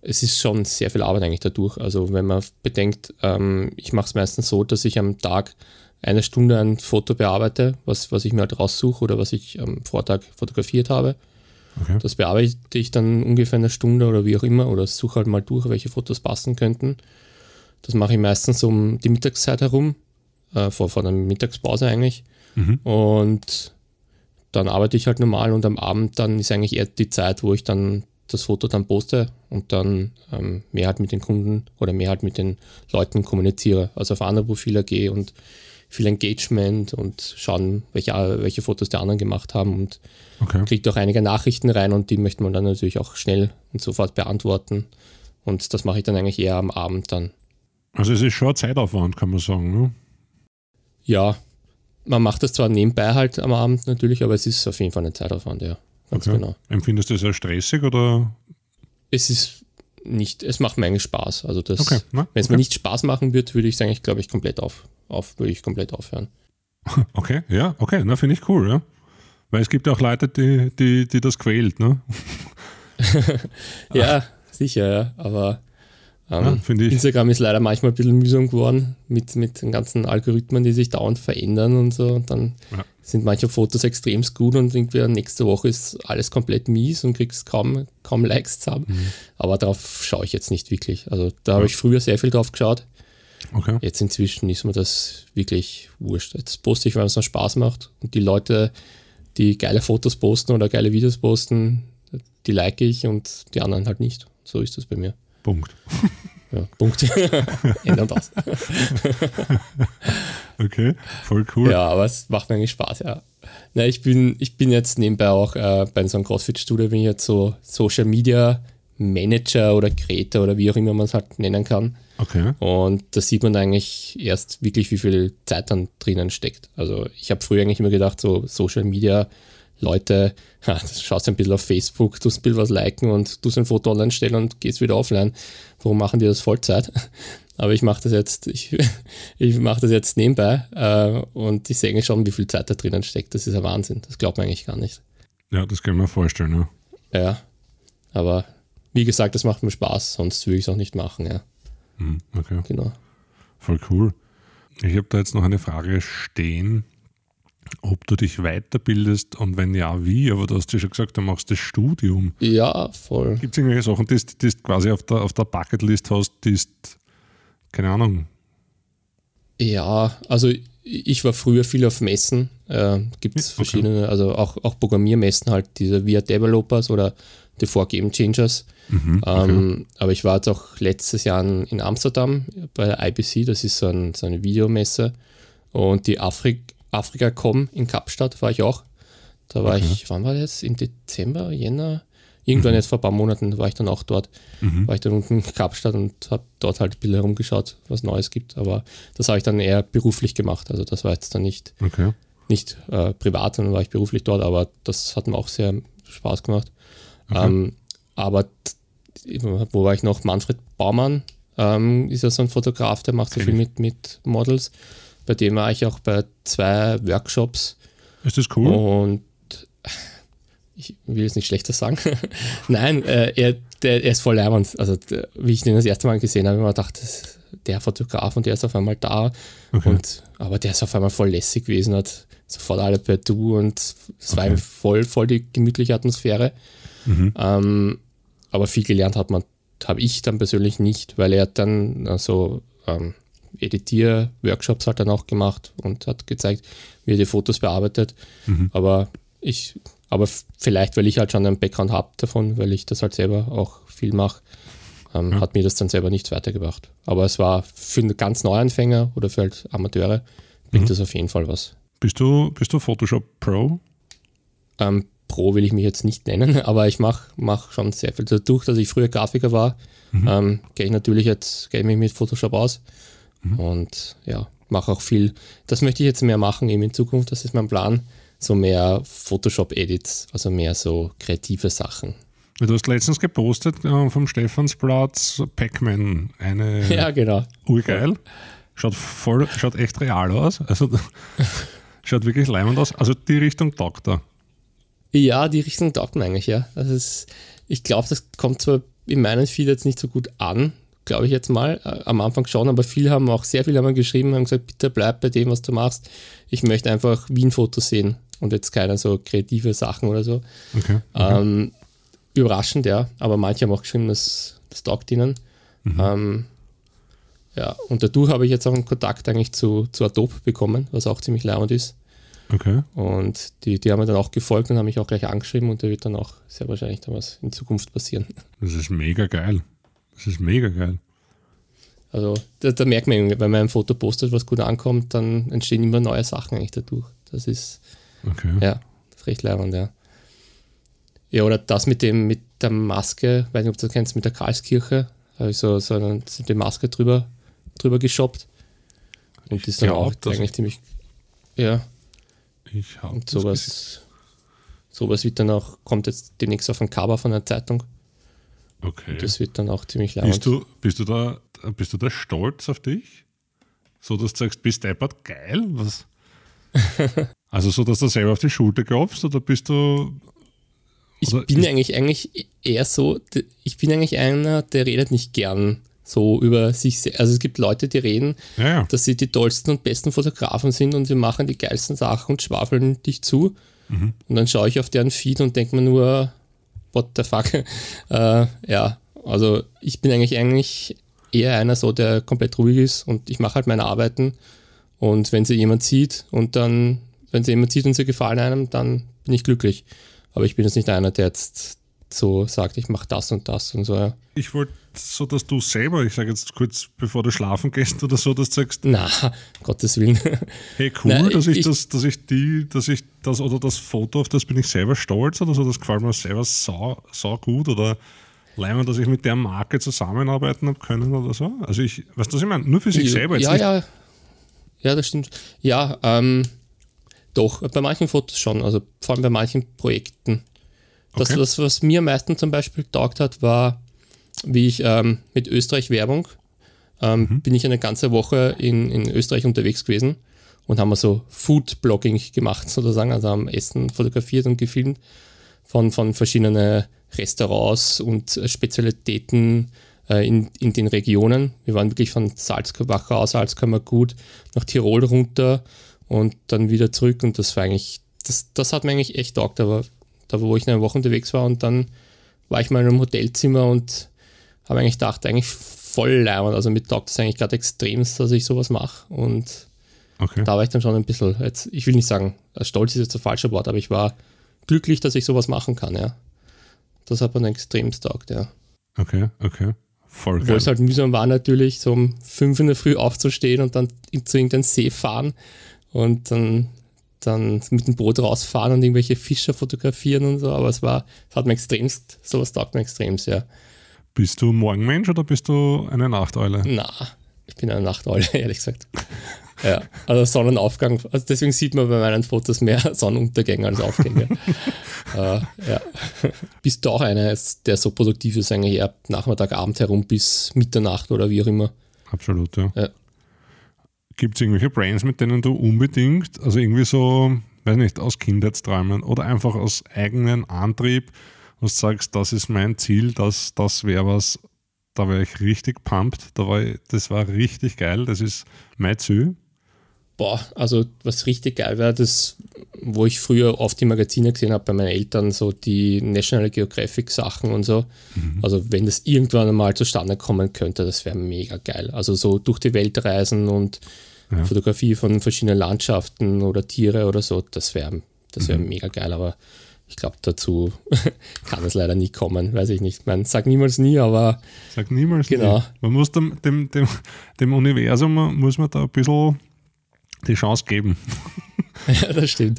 es ist schon sehr viel Arbeit eigentlich dadurch. Also wenn man bedenkt, ähm, ich mache es meistens so, dass ich am Tag eine Stunde ein Foto bearbeite, was, was ich mir halt raussuche oder was ich am Vortag fotografiert habe. Okay. Das bearbeite ich dann ungefähr eine Stunde oder wie auch immer oder suche halt mal durch, welche Fotos passen könnten. Das mache ich meistens um die Mittagszeit herum, äh, vor, vor der Mittagspause eigentlich. Mhm. Und dann arbeite ich halt normal und am Abend dann ist eigentlich eher die Zeit, wo ich dann das Foto dann poste und dann ähm, mehr halt mit den Kunden oder mehr halt mit den Leuten kommuniziere. Also auf andere Profile gehe und viel Engagement und schauen, welche, welche Fotos die anderen gemacht haben und Okay. kriegt auch einige Nachrichten rein und die möchte man dann natürlich auch schnell und sofort beantworten. Und das mache ich dann eigentlich eher am Abend dann. Also es ist schon ein Zeitaufwand, kann man sagen. Ne? Ja, man macht das zwar nebenbei halt am Abend natürlich, aber es ist auf jeden Fall ein Zeitaufwand, ja. Ganz Okay. genau. Empfindest du das als stressig oder? Es ist nicht, es macht mir eigentlich Spaß. Also das, Okay, na, wenn es okay. mir nicht Spaß machen würde, würde ich es eigentlich, glaube ich, komplett auf, auf, würde ich komplett aufhören. Okay, ja, okay, na finde ich cool, ja. Weil es gibt ja auch Leute, die, die, die das quält, ne? Ja, sicher, ja. Aber ähm, Ja, finde ich. Instagram ist leider manchmal ein bisschen mühsam geworden mit, mit den ganzen Algorithmen, die sich dauernd verändern und so. Und dann Ja. sind manche Fotos extrem gut und irgendwie nächste Woche ist alles komplett mies und kriegst kaum, kaum Likes zusammen. Mhm. Aber darauf schaue ich jetzt nicht wirklich. Also da habe ich früher sehr viel drauf geschaut. Okay. Jetzt inzwischen ist mir das wirklich wurscht. Jetzt poste ich, weil es noch Spaß macht. Und die Leute, die geile Fotos posten oder geile Videos posten, die like ich und die anderen halt nicht. So ist das bei mir. Punkt. Ja, Punkt. Ende und aus. Okay, voll cool. Ja, aber es macht mir eigentlich Spaß, ja. Na, ich bin, ich bin jetzt nebenbei auch äh, bei so einem CrossFit-Studio, bin ich jetzt so Social Media Manager oder Creator oder wie auch immer man es halt nennen kann. Okay. Und da sieht man eigentlich erst wirklich, wie viel Zeit dann drinnen steckt. Also ich habe früher eigentlich immer gedacht, so Social Media Leute, ha, das schaust du ein bisschen auf Facebook, tust ein bisschen was liken und tust ein Foto online stellen und gehst wieder offline. Warum machen die das Vollzeit? Aber ich mache das jetzt, ich, ich mache das jetzt nebenbei äh, und ich sehe eigentlich schon, wie viel Zeit da drinnen steckt. Das ist ein Wahnsinn. Das glaubt man eigentlich gar nicht. Ja, das kann ich mir vorstellen, ja. Ja, aber wie gesagt, das macht mir Spaß, sonst würde ich es auch nicht machen, ja. Hm, okay, Genau. voll cool. Ich habe da jetzt noch eine Frage stehen, ob du dich weiterbildest und wenn ja, wie, aber du hast ja schon gesagt, du machst das Studium. Ja, voll. Gibt es irgendwelche Sachen, die du quasi auf der, auf der Bucketlist hast, die keine Ahnung. Ja, also ich war früher viel auf Messen, äh, gibt es Okay. verschiedene, also auch, auch Programmiermessen halt, diese V R Developers oder die vier Game Changers. Mhm, okay. Ähm, aber ich war jetzt auch letztes Jahr in, in Amsterdam bei der I B C, das ist so, ein, so eine Videomesse. Und die Afrik, Afrika.com in Kapstadt war ich auch. Da war Okay. ich, wann war das? Im Dezember, Jänner? Irgendwann Mhm. jetzt vor ein paar Monaten war ich dann auch dort. Mhm. War ich dann unten in Kapstadt und habe dort halt ein bisschen herumgeschaut, was Neues gibt. Aber das habe ich dann eher beruflich gemacht. Also das war jetzt dann nicht, Okay. nicht äh, privat, dann war ich beruflich dort, aber das hat mir auch sehr Spaß gemacht. Okay. Ähm, aber t- wo war ich noch? Manfred Baumann ähm, ist ja so ein Fotograf, der macht so Kenn viel ich. mit, mit Models. Bei dem war ich auch bei zwei Workshops Ist das cool? und ich will jetzt nicht schlechter sagen. Nein, äh, er, der, er ist voll leibend. Also der, wie ich den das erste Mal gesehen habe, habe ich mir gedacht, das, der Fotograf und der ist auf einmal da. Okay. Und, aber der ist auf einmal voll lässig gewesen, hat sofort alle per Du und es war Okay. voll, voll die gemütliche Atmosphäre. Mhm. Ähm, aber viel gelernt hat man, habe ich dann persönlich nicht, weil er hat dann äh, so ähm, Editier-Workshops halt dann auch gemacht und hat gezeigt, wie er die Fotos bearbeitet. Mhm. Aber ich, aber f- vielleicht, weil ich halt schon einen Background habe davon, weil ich das halt selber auch viel mache, ähm, Ja. hat mir das dann selber nichts weitergebracht. Aber es war für einen ganz Neuanfänger oder für halt Amateure, bringt Mhm. das auf jeden Fall was. Bist du, bist du Photoshop Pro? Ähm, Pro will ich mich jetzt nicht nennen, aber ich mache mach schon sehr viel. Dadurch, dass ich früher Grafiker war, Mhm. ähm, gehe ich natürlich jetzt gehe ich mich mit Photoshop aus Mhm. und ja, mache auch viel. Das möchte ich jetzt mehr machen eben in Zukunft, das ist mein Plan. So mehr Photoshop-Edits, also mehr so kreative Sachen. Du hast letztens gepostet äh, vom Stephansplatz Pac-Man, eine Ja, genau. urgeil. Schaut voll, schaut echt real aus. Also schaut wirklich leimend aus. Also die Richtung taugt er. Ja, die Richtung taugt mir eigentlich, ja. Das ist, ich glaube, das kommt zwar ein in meinem Feed jetzt nicht so gut an, glaube ich jetzt mal. Äh, am Anfang schon, aber viele haben auch, sehr viele haben geschrieben, haben gesagt, bitte bleib bei dem, was du machst. Ich möchte einfach Wien-Fotos sehen und jetzt keine so kreative Sachen oder so. Okay, okay. Ähm, überraschend, ja, aber manche haben auch geschrieben, dass das taugt ihnen. Mhm. Ähm, ja, und dadurch habe ich jetzt auch einen Kontakt eigentlich zu, zu Adobe bekommen, was auch ziemlich leibend ist. Okay. Und die, die haben mir dann auch gefolgt und haben mich auch gleich angeschrieben und da wird dann auch sehr wahrscheinlich dann was in Zukunft passieren. Das ist mega geil. Das ist mega geil. Also da, da merkt man, wenn man ein Foto postet, was gut ankommt, dann entstehen immer neue Sachen eigentlich dadurch. Das ist, okay. ja, das ist recht leibend, ja. Ja, oder das mit dem, mit der Maske, weiß nicht, ob du das kennst, mit der Karlskirche, habe ich so, so eine, die Maske drüber, drüber geshoppt. Und die ist dann auch eigentlich ziemlich, ja. Ich habe und sowas, sowas wird dann auch, kommt jetzt demnächst auf ein Cover von einer Zeitung. Okay. Und das wird dann auch ziemlich leibend. Bist du, bist du da, bist du da stolz auf dich? So, dass du sagst, bist deppert, geil? Was? Also so, dass du selber auf die Schulter klopfst oder bist du... Ich bin eigentlich, eigentlich eher so, ich bin eigentlich einer, der redet nicht gern so über sich selbst. Also es gibt Leute, die reden, ja, ja. dass sie die tollsten und besten Fotografen sind und sie machen die geilsten Sachen und schwafeln dich zu. Mhm. Und dann schaue ich auf deren Feed und denke mir nur, what the fuck. äh, ja, also ich bin eigentlich, eigentlich eher einer so, der komplett ruhig ist und ich mache halt meine Arbeiten und wenn sie jemand sieht und dann, wenn sie jemand sieht und sie gefallen einem, dann bin ich glücklich. Aber ich bin jetzt nicht einer, der jetzt so sagt, ich mache das und das und so. Ja. Ich wollte so, dass du selber, ich sage jetzt kurz, bevor du schlafen gehst oder so, dass du sagst, na, Gottes Willen. Hey, cool, na, dass ich, ich das, dass ich die, dass ich das oder das Foto, auf das bin ich selber stolz oder so, das gefällt mir selber sau, sau gut oder leimend, dass ich mit der Marke zusammenarbeiten habe können oder so. Also ich, weißt du, was ich meine? Nur für sich ja, selber jetzt ja, nicht. Ja, ja, das stimmt. Ja, ähm, doch, bei manchen Fotos schon, also vor allem bei manchen Projekten. Das, okay. das was mir am meisten zum Beispiel getaugt hat, war, wie ich ähm, mit Österreich Werbung, ähm, mhm. bin ich eine ganze Woche in, in Österreich unterwegs gewesen und haben wir so Food-Blogging gemacht, sozusagen, also haben Essen fotografiert und gefilmt von, von verschiedenen Restaurants und Spezialitäten äh, in, in den Regionen. Wir waren wirklich von Salzkammer, Salzkammergut nach Tirol runter und dann wieder zurück und das war eigentlich, das, das hat mir eigentlich echt taugt, aber da wo ich eine Woche unterwegs war und dann war ich mal in einem Hotelzimmer und habe eigentlich gedacht, eigentlich voll leibend, also mit taugt das eigentlich gerade extrem, dass ich sowas mache und okay. Da war ich dann schon ein bisschen, jetzt, ich will nicht sagen, stolz ist jetzt ein falscher Wort, aber ich war glücklich, dass ich sowas machen kann, ja. Das hat man extrem taugt, ja. Okay, okay. Voll geil. Wo es halt mühsam war natürlich, so um fünf in der Früh aufzustehen und dann zu irgendeinem See fahren und dann, dann mit dem Boot rausfahren und irgendwelche Fischer fotografieren und so, aber es war, es hat mir extremst, sowas taugt mir extremst, ja. Bist du Morgenmensch oder bist du eine Nachteule? Na, ich bin eine Nachteule, ehrlich gesagt. Ja, also Sonnenaufgang, also deswegen sieht man bei meinen Fotos mehr Sonnenuntergänge als Aufgänge. äh, ja. Bist du auch einer, der so produktiv ist, eigentlich ab Nachmittag, Abend herum bis Mitternacht oder wie auch immer? Absolut, ja. ja. Gibt es irgendwelche Brands, mit denen du unbedingt, also irgendwie so, weiß nicht, aus Kindheitsträumen oder einfach aus eigenem Antrieb, wo du sagst, das ist mein Ziel, das, das wäre was, da wäre ich richtig pumped, da war ich, das war richtig geil, das ist mein Ziel. Boah, also was richtig geil wäre, das, wo ich früher oft die Magazine gesehen habe bei meinen Eltern, so die National Geographic Sachen und so. Mhm. Also wenn das irgendwann einmal zustande kommen könnte, das wäre mega geil. Also so durch die Welt reisen und ja. Fotografie von verschiedenen Landschaften oder Tiere oder so, das wäre das wär mhm. mega geil, aber ich glaube, dazu kann es leider nie kommen, weiß ich nicht. Man sagt niemals nie, aber Sag niemals genau. nie. Man muss dem, dem, dem, dem Universum muss man da ein bisschen die Chance geben. Ja, das stimmt.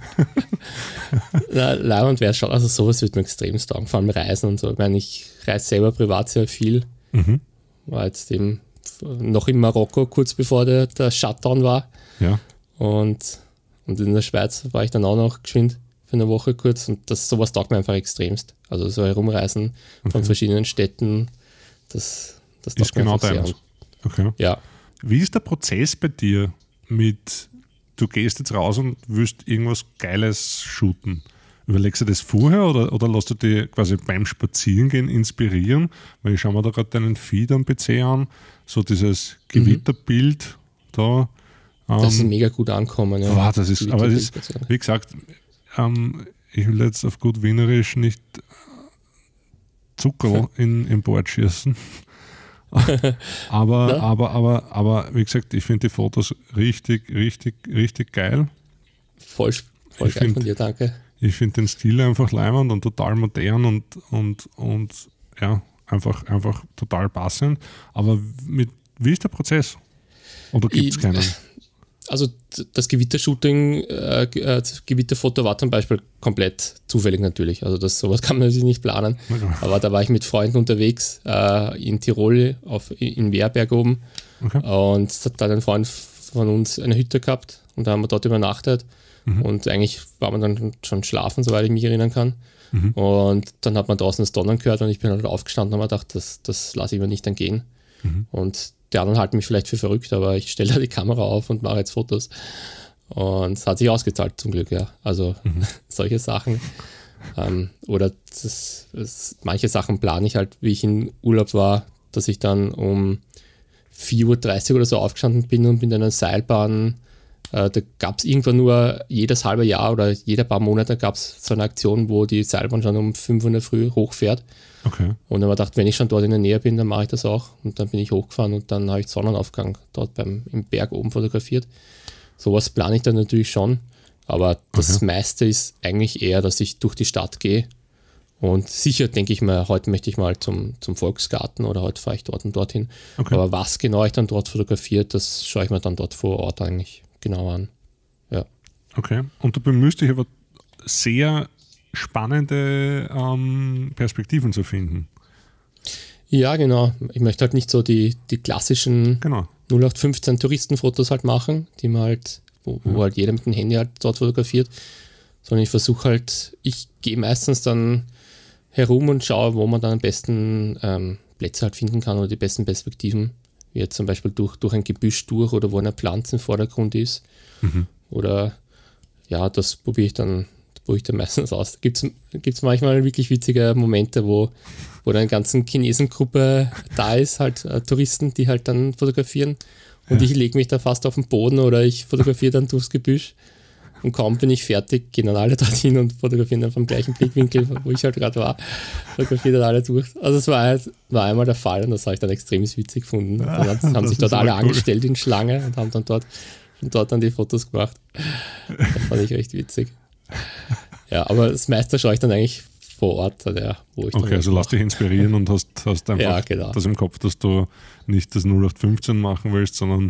Leibend wäre es schon, also sowas wird mir extrem taugen, vor allem Reisen und so. Ich meine, ich reise selber privat sehr viel. Mhm. War jetzt eben noch in Marokko, kurz bevor der, der Shutdown war. Ja. Und, und in der Schweiz war ich dann auch noch geschwind für eine Woche kurz und das sowas taugt mir einfach extremst. Also so herumreisen okay. von verschiedenen Städten, das, das taugt ist mir genau einfach dein. sehr. Okay. Ja. Wie ist der Prozess bei dir mit, du gehst jetzt raus und willst irgendwas Geiles shooten? Überlegst du das vorher oder, oder lässt du dich quasi beim Spazierengehen inspirieren? Weil ich schaue mir da gerade deinen Feed am P C an, so dieses Gewitterbild mhm. da. Ähm, das ist mega gut ankommen. Ja. Wow, das ist, aber es ist, wie gesagt, ähm, ich will jetzt auf gut Wienerisch nicht Zuckerl in, in Bord schießen. aber, aber, aber, aber, wie gesagt, ich finde die Fotos richtig, richtig, richtig geil. Voll, voll ich geil find, von dir, danke. Ich finde den Stil einfach leimend und total modern und, und, und ja, einfach, einfach total passend. Aber mit, wie ist der Prozess? Oder gibt es keinen? Also das Gewittershooting, äh, das Gewitterfoto war zum Beispiel komplett zufällig natürlich. Also das, sowas kann man sich nicht planen. Okay. Aber da war ich mit Freunden unterwegs äh, in Tirol, auf, in Wehrberg oben. Okay. Und hat dann ein Freund von uns eine Hütte gehabt und da haben wir dort übernachtet. Mhm. Und eigentlich war man dann schon schlafen, soweit ich mich erinnern kann. Mhm. Und dann hat man draußen das Donnern gehört und ich bin halt aufgestanden und habe gedacht, das, das lasse ich mir nicht dann gehen. Mhm. Und die anderen halten mich vielleicht für verrückt, aber ich stelle da die Kamera auf und mache jetzt Fotos. Und es hat sich ausgezahlt zum Glück, ja. Also mhm. solche Sachen. Ähm, oder das, das, manche Sachen plane ich halt, wie ich in Urlaub war, dass ich dann um vier Uhr dreißig oder so aufgestanden bin und bin in einer Seilbahn. Äh, da gab es irgendwann nur jedes halbe Jahr oder jede paar Monate gab es so eine Aktion, wo die Seilbahn schon um fünf Uhr in der Früh hochfährt. Okay. Und dann habe ich gedacht, wenn ich schon dort in der Nähe bin, dann mache ich das auch. Und dann bin ich hochgefahren und dann habe ich Sonnenaufgang dort beim, im Berg oben fotografiert. Sowas plane ich dann natürlich schon. Aber das okay. meiste ist eigentlich eher, dass ich durch die Stadt gehe. Und sicher denke ich mir, heute möchte ich mal zum, zum Volksgarten oder heute fahre ich dort und dorthin. Okay. Aber was genau ich dann dort fotografiere, das schaue ich mir dann dort vor Ort eigentlich genau an. Ja. Okay. Und du bemühst dich aber sehr spannende ähm, Perspektiven zu finden. Ja, genau. Ich möchte halt nicht so die, die klassischen genau. null acht fünfzehn Touristenfotos halt machen, die man halt, wo, wo ja. halt jeder mit dem Handy halt dort fotografiert, sondern ich versuche halt, ich gehe meistens dann herum und schaue, wo man dann am besten ähm, Plätze halt finden kann oder die besten Perspektiven, wie jetzt zum Beispiel durch, durch ein Gebüsch durch oder wo eine Pflanze im Vordergrund ist. Mhm. Oder ja, das probiere ich dann wo ich dann meistens aus. Gibt es manchmal wirklich witzige Momente, wo, wo dann eine ganze Chinesengruppe da ist, halt äh, Touristen, die halt dann fotografieren und ja. ich lege mich da fast auf den Boden oder ich fotografiere dann durchs Gebüsch und kaum bin ich fertig, gehen dann alle dorthin und fotografieren dann vom gleichen Blickwinkel, wo ich halt gerade war, fotografieren dann alle durch. Also es war, war einmal der Fall und das habe ich dann extrem witzig gefunden. Dann haben, haben das sich dort alle cool. angestellt in Schlange und haben dann dort, und dort dann die Fotos gemacht. Das fand ich recht witzig. Ja, aber das meiste schaue ich dann eigentlich vor Ort, ja, wo ich Okay, also lass dich inspirieren und hast, hast einfach ja, genau. das im Kopf, dass du nicht das null acht fünfzehn machen willst, sondern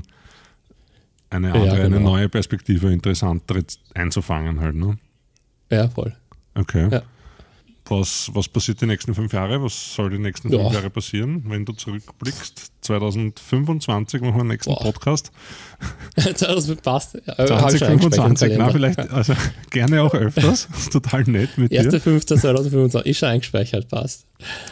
eine andere, ja, genau. eine neue Perspektive, interessantere einzufangen halt, ne? Ja, voll. Okay. Ja. Was, was passiert die nächsten fünf Jahre? Was soll die nächsten ja. fünf Jahre passieren, wenn du zurückblickst? zwanzig fünfundzwanzig machen wir den nächsten Boah. Podcast. Das passt. zwanzig fünfundzwanzig, na vielleicht, also gerne auch öfters. Das ist total nett mit dir. erster fünfter zweitausendfünfundzwanzig ist schon eingespeichert, passt.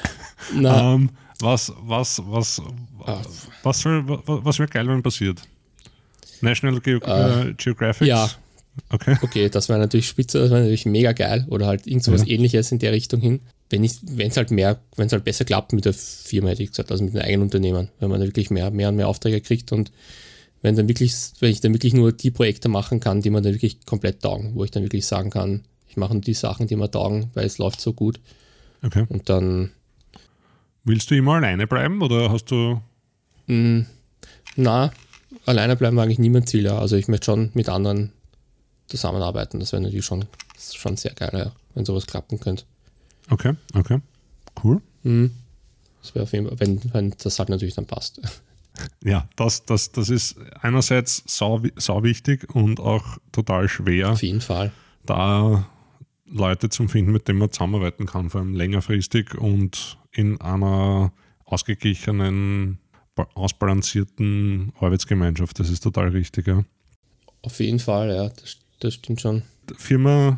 Na. Um, was, was, was, ah. was, was, was wäre geil, wenn passiert? National Ge uh, Geographic? Ja. Okay. Okay, das wäre natürlich spitze, das wäre natürlich mega geil oder halt irgend sowas ja. Ähnliches in der Richtung hin. Wenn es halt mehr, wenn es halt besser klappt mit der Firma, hätte ich gesagt, also mit den eigenen Unternehmen, wenn man da wirklich mehr, mehr und mehr Aufträge kriegt und wenn dann wirklich, wenn ich dann wirklich nur die Projekte machen kann, die man dann wirklich komplett taugen, wo ich dann wirklich sagen kann, ich mache nur die Sachen, die mir taugen, weil es läuft so gut. Okay. Und dann. Willst du immer alleine bleiben oder hast du? Mh, na, alleine bleiben war eigentlich nie mein Ziel, ja. Also ich möchte schon mit anderen zusammenarbeiten. Das wäre natürlich schon, schon sehr geil, ja, wenn sowas klappen könnte. Okay, okay. Cool. Mhm. Das wäre auf jeden Fall, wenn, wenn das halt natürlich dann passt. Ja, das, das, das ist einerseits sau, sau wichtig und auch total schwer. Auf jeden Fall. Da Leute zu finden, mit denen man zusammenarbeiten kann, vor allem längerfristig und in einer ausgeglichenen, ausbalancierten Arbeitsgemeinschaft. Das ist total richtig, ja. Auf jeden Fall, ja, das, das stimmt schon. Firma,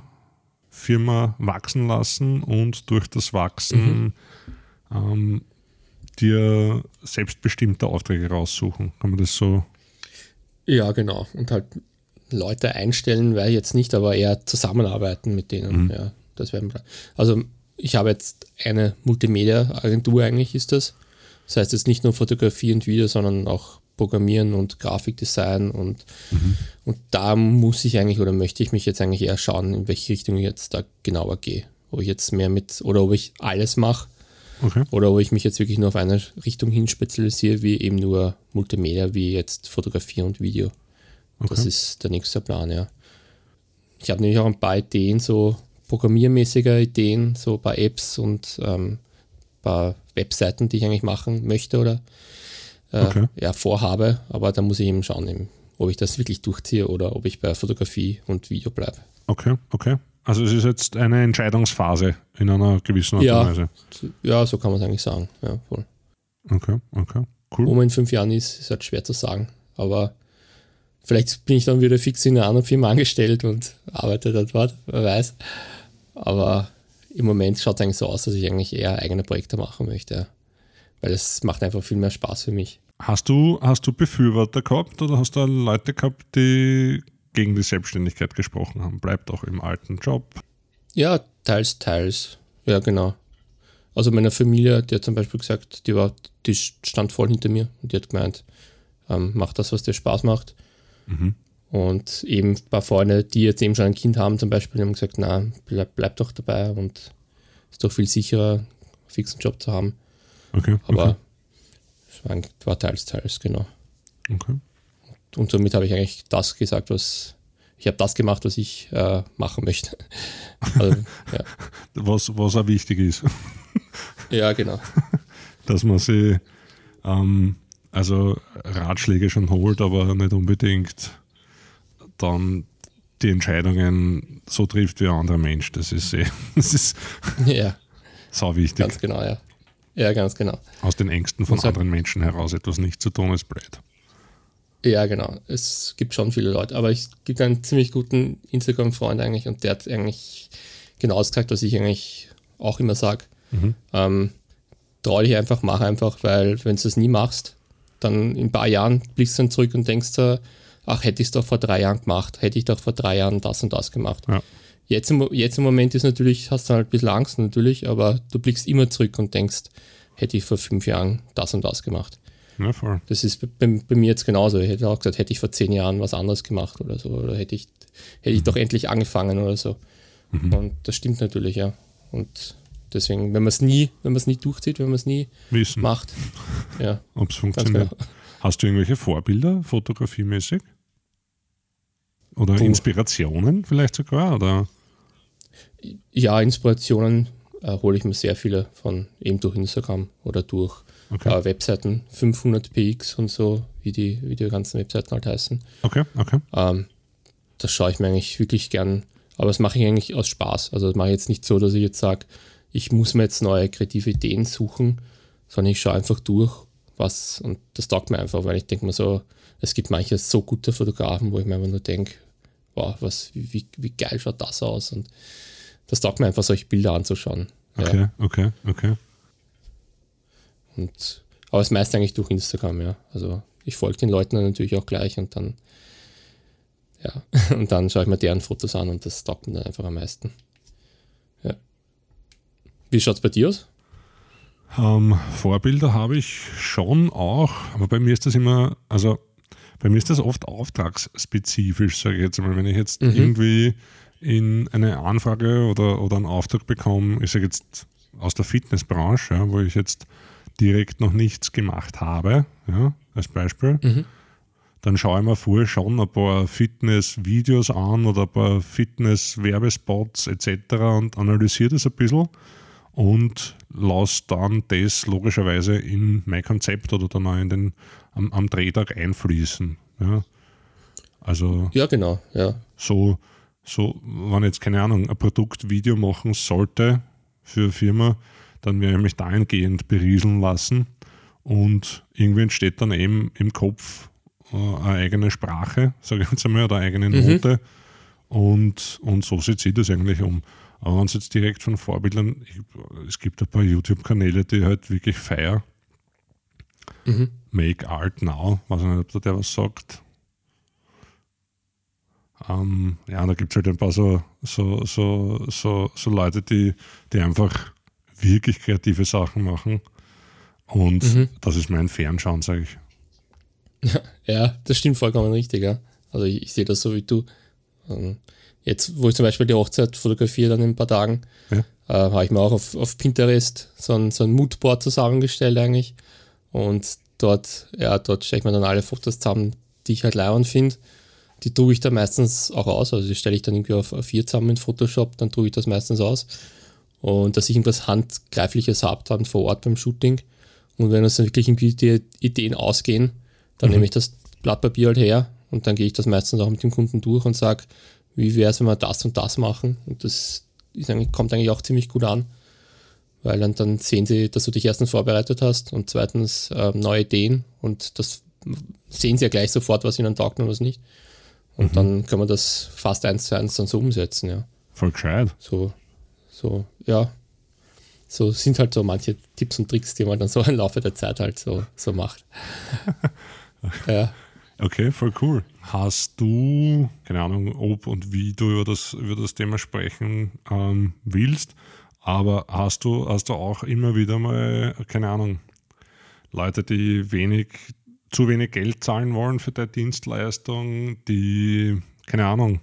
Firma wachsen lassen und durch das Wachsen mhm. ähm, dir selbstbestimmte Aufträge raussuchen. Kann man das so? Ja, genau. Und halt Leute einstellen, weil jetzt nicht, aber eher zusammenarbeiten mit denen. Mhm. Ja. das wäre ein Plan. Also ich habe jetzt eine Multimedia-Agentur eigentlich ist das. Das heißt jetzt nicht nur Fotografie und Video, sondern auch Programmieren und Grafikdesign und, mhm. und da muss ich eigentlich oder möchte ich mich jetzt eigentlich eher schauen, in welche Richtung ich jetzt da genauer gehe. Ob ich jetzt mehr mit oder ob ich alles mache okay. oder ob ich mich jetzt wirklich nur auf eine Richtung hin spezialisiere, wie eben nur Multimedia, wie jetzt Fotografie und Video. Okay. Das ist der nächste Plan, ja. Ich habe nämlich auch ein paar Ideen, so programmiermäßige Ideen, so ein paar Apps und ähm, ein paar Webseiten, die ich eigentlich machen möchte oder äh, okay. ja, vorhabe, aber da muss ich eben schauen, eben, ob ich das wirklich durchziehe oder ob ich bei Fotografie und Video bleibe. Okay, okay. Also es ist jetzt eine Entscheidungsphase in einer gewissen Art und Weise. Ja, so kann man es eigentlich sagen. Ja, voll. Okay, okay, cool. Wo man in fünf Jahren ist, ist halt schwer zu sagen, aber vielleicht bin ich dann wieder fix in einer anderen Firma angestellt und arbeite dort, wer weiß. Aber im Moment schaut es eigentlich so aus, dass ich eigentlich eher eigene Projekte machen möchte. Weil es macht einfach viel mehr Spaß für mich. Hast du, hast du Befürworter gehabt oder hast du Leute gehabt, die gegen die Selbstständigkeit gesprochen haben? Bleibt auch im alten Job? Ja, teils, teils. Ja, genau. Also meine Familie, die hat zum Beispiel gesagt, die, war, die stand voll hinter mir und die hat gemeint, ähm, mach das, was dir Spaß macht. Mhm. Und eben ein paar Freunde, die jetzt eben schon ein Kind haben zum Beispiel, haben gesagt, na, bleib, bleib doch dabei und ist doch viel sicherer, einen fixen Job zu haben. Okay. Aber es okay. war, war teils, teils, genau. Okay. Und, und somit habe ich eigentlich das gesagt, was ich habe das gemacht, was ich äh, machen möchte. Also, ja. was, was auch wichtig ist. Ja, genau. Dass man sie ähm, also Ratschläge schon holt, aber nicht unbedingt dann die Entscheidungen so trifft wie ein anderer Mensch. Das ist eh, das ist ja. sau wichtig. Ganz genau, ja. Ja, ganz genau. Aus den Ängsten von anderen Menschen heraus etwas nicht zu tun, ist blöd. Ja, genau. Es gibt schon viele Leute, aber es gibt einen ziemlich guten Instagram-Freund eigentlich und der hat eigentlich genau das gesagt, was ich eigentlich auch immer sage. Mhm. Ähm, trau dich einfach, mach einfach, weil wenn du das nie machst, dann in ein paar Jahren blickst du dann zurück und denkst dir, ach, hätte ich es doch vor drei Jahren gemacht, hätte ich doch vor drei Jahren das und das gemacht. Ja. Jetzt, im, jetzt im Moment ist natürlich, hast du halt ein bisschen Angst natürlich, aber du blickst immer zurück und denkst, hätte ich vor fünf Jahren das und das gemacht. Ja, voll. Das ist bei, bei mir jetzt genauso. Ich hätte auch gesagt, hätte ich vor zehn Jahren was anderes gemacht oder so, oder hätte ich, hätte ich mhm. doch endlich angefangen oder so. Mhm. Und das stimmt natürlich, ja. Und deswegen, wenn man es nie, wenn man es nie durchzieht, wenn man es nie Wissen. macht, ja. Ob es funktioniert. Genau. Hast du irgendwelche Vorbilder, fotografiemäßig? Oder Puh. Inspirationen vielleicht sogar? Oder? Ja, Inspirationen äh, hole ich mir sehr viele von eben durch Instagram oder durch okay. äh, Webseiten, fünfhundert p x und so, wie die, wie die ganzen Webseiten halt heißen. Okay, okay. Ähm, das schaue ich mir eigentlich wirklich gern, aber das mache ich eigentlich aus Spaß. Also das mache ich jetzt nicht so, dass ich jetzt sage, ich muss mir jetzt neue kreative Ideen suchen, sondern ich schaue einfach durch, was, und das taugt mir einfach, weil ich denke mir so, es gibt manche so gute Fotografen, wo ich mir einfach nur denke, wow, was, wie, wie geil schaut das aus, und das taugt mir einfach, solche Bilder anzuschauen. Okay, ja. okay, okay. Und, aber es meist eigentlich durch Instagram, ja. Also ich folge den Leuten dann natürlich auch gleich und dann, ja, und dann schaue ich mir deren Fotos an und das taugt mir dann einfach am meisten. Ja. Wie schaut es bei dir aus? Ähm, Vorbilder habe ich schon auch, aber bei mir ist das immer, also bei mir ist das oft auftragsspezifisch, sage ich jetzt mal. Wenn ich jetzt mhm. irgendwie in eine Anfrage oder, oder einen Auftrag bekomme, ich sage jetzt aus der Fitnessbranche, ja, wo ich jetzt direkt noch nichts gemacht habe, ja, als Beispiel, mhm. dann schaue ich mir vorher schon ein paar Fitness-Videos an oder ein paar Fitness-Werbespots et cetera und analysiere das ein bisschen und lasse dann das logischerweise in mein Konzept oder dann auch in den, am, am Drehtag einfließen. Ja. Also ja, genau. Ja. So, so, wenn jetzt, keine Ahnung, ein Produktvideo machen sollte für eine Firma, dann werde ich mich dahingehend berieseln lassen und irgendwie entsteht dann eben im Kopf äh, eine eigene Sprache, sage ich jetzt einmal, oder eine eigene Note mhm. und, und so sieht sich das eigentlich um. Aber wenn es jetzt direkt von Vorbildern, ich, es gibt ein paar YouTube-Kanäle, die halt wirklich feiern. Mhm. Make Art Now, weiß ich nicht, ob da der was sagt. Ähm, ja, da gibt es halt ein paar so So, so, so, so Leute, die, die einfach wirklich kreative Sachen machen. Und mhm. das ist mein Fernschauen, sage ich. Ja, das stimmt vollkommen richtig, ja. Also ich, ich sehe das so wie du. Jetzt, wo ich zum Beispiel die Hochzeit fotografiere, dann in ein paar Tagen, ja. äh, habe ich mir auch auf, auf Pinterest so ein, so ein Moodboard zusammengestellt eigentlich. Und dort, ja, dort stelle ich mir dann alle Fotos zusammen, die ich halt leibend finde. Die drucke ich dann meistens auch aus. Also die stelle ich dann irgendwie auf A vier zusammen in Photoshop, dann drucke ich das meistens aus. Und dass ich irgendwas Handgreifliches habe dann vor Ort beim Shooting. Und wenn uns dann wirklich irgendwie die Ideen ausgehen, dann mhm. nehme ich das Blatt Papier halt her und dann gehe ich das meistens auch mit dem Kunden durch und sage, wie wäre es, wenn wir das und das machen? Und das ist eigentlich, kommt eigentlich auch ziemlich gut an, weil dann, dann sehen sie, dass du dich erstens vorbereitet hast und zweitens äh, neue Ideen und das sehen sie ja gleich sofort, was ihnen taugt und was nicht. Und mhm. dann kann man das fast eins zu eins dann so umsetzen, ja. Voll gescheit. So, so, ja. So sind halt so manche Tipps und Tricks, die man dann so im Laufe der Zeit halt so, so macht. Ja. Okay, voll cool. Hast du, keine Ahnung, ob und wie du über das, über das Thema sprechen ähm, willst, aber hast du, hast du auch immer wieder mal, keine Ahnung, Leute, die wenig, zu wenig Geld zahlen wollen für deine Dienstleistung, die, keine Ahnung,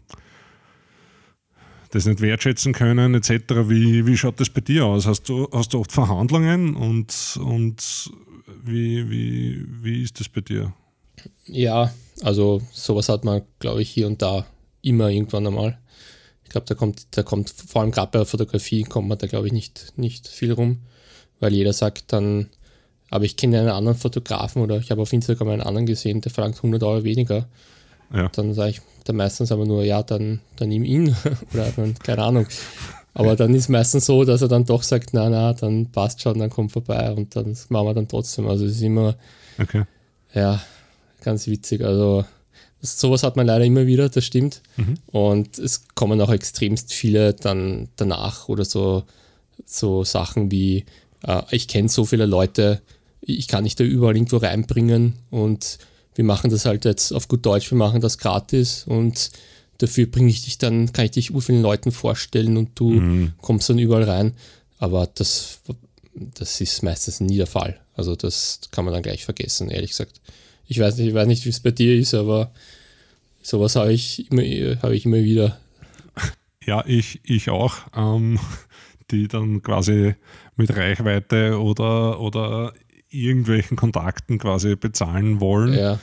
das nicht wertschätzen können, et cetera. Wie, wie schaut das bei dir aus? Hast du, hast du oft Verhandlungen und, und wie, wie, wie ist das bei dir? Ja, also sowas hat man, glaube ich, hier und da immer irgendwann einmal. Ich glaube, da kommt, da kommt, vor allem gerade bei der Fotografie kommt man da, glaube ich, nicht, nicht viel rum, weil jeder sagt dann, aber ich kenne einen anderen Fotografen oder ich habe auf Instagram einen anderen gesehen, der verlangt hundert Euro weniger. Ja. Dann sage ich dann meistens aber nur, ja, dann, dann nimm ihn oder dann, keine Ahnung. Aber dann ist meistens so, dass er dann doch sagt, na, na, dann passt schon, dann kommt vorbei und dann machen wir dann trotzdem. Also es ist immer, okay. Ja, ganz witzig. Also das, sowas hat man leider immer wieder, das stimmt. Mhm. Und es kommen auch extremst viele dann danach oder so, so Sachen wie, äh, ich kenne so viele Leute, ich kann dich da überall irgendwo reinbringen und wir machen das halt jetzt auf gut Deutsch, wir machen das gratis und dafür bringe ich dich dann, kann ich dich vielen Leuten vorstellen und du mhm. kommst dann überall rein. Aber das, das ist meistens nie der Fall. Also das kann man dann gleich vergessen, ehrlich gesagt. Ich weiß nicht, ich weiß nicht, wie es bei dir ist, aber sowas habe ich immer, habe ich immer wieder. Ja, ich, ich auch. Ähm, die dann quasi mit Reichweite oder, oder irgendwelchen Kontakten quasi bezahlen wollen. Ja.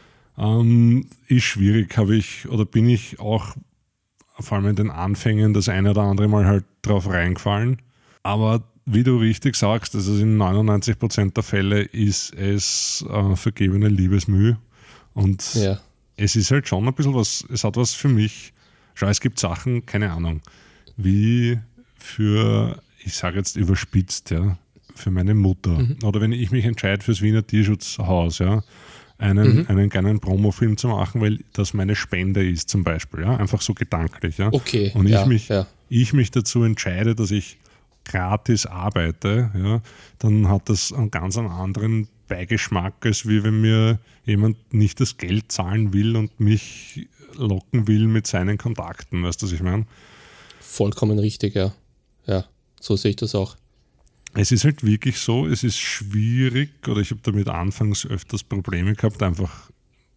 Ähm, ist schwierig, habe ich oder bin ich auch vor allem in den Anfängen das eine oder andere Mal halt drauf reingefallen. Aber wie du richtig sagst, also in neunundneunzig Prozent der Fälle ist es äh, vergebene Liebesmühe. Und ja. es ist halt schon ein bisschen was, es hat was für mich. Schau, es gibt Sachen, keine Ahnung, wie für, ich sage jetzt überspitzt, ja, für meine Mutter. Mhm. Oder wenn ich mich entscheide fürs Wiener Tierschutzhaus, ja, einen, mhm. einen kleinen Promofilm zu machen, weil das meine Spende ist zum Beispiel, ja, einfach so gedanklich. Ja. Okay. Und ich, ja, mich, ja. ich mich dazu entscheide, dass ich gratis arbeite, ja, dann hat das einen ganz anderen Beigeschmack, als wie wenn mir jemand nicht das Geld zahlen will und mich locken will mit seinen Kontakten, weißt du, was ich meine? Vollkommen richtig, ja. Ja, so sehe ich das auch. Es ist halt wirklich so, es ist schwierig, oder ich habe damit anfangs öfters Probleme gehabt, einfach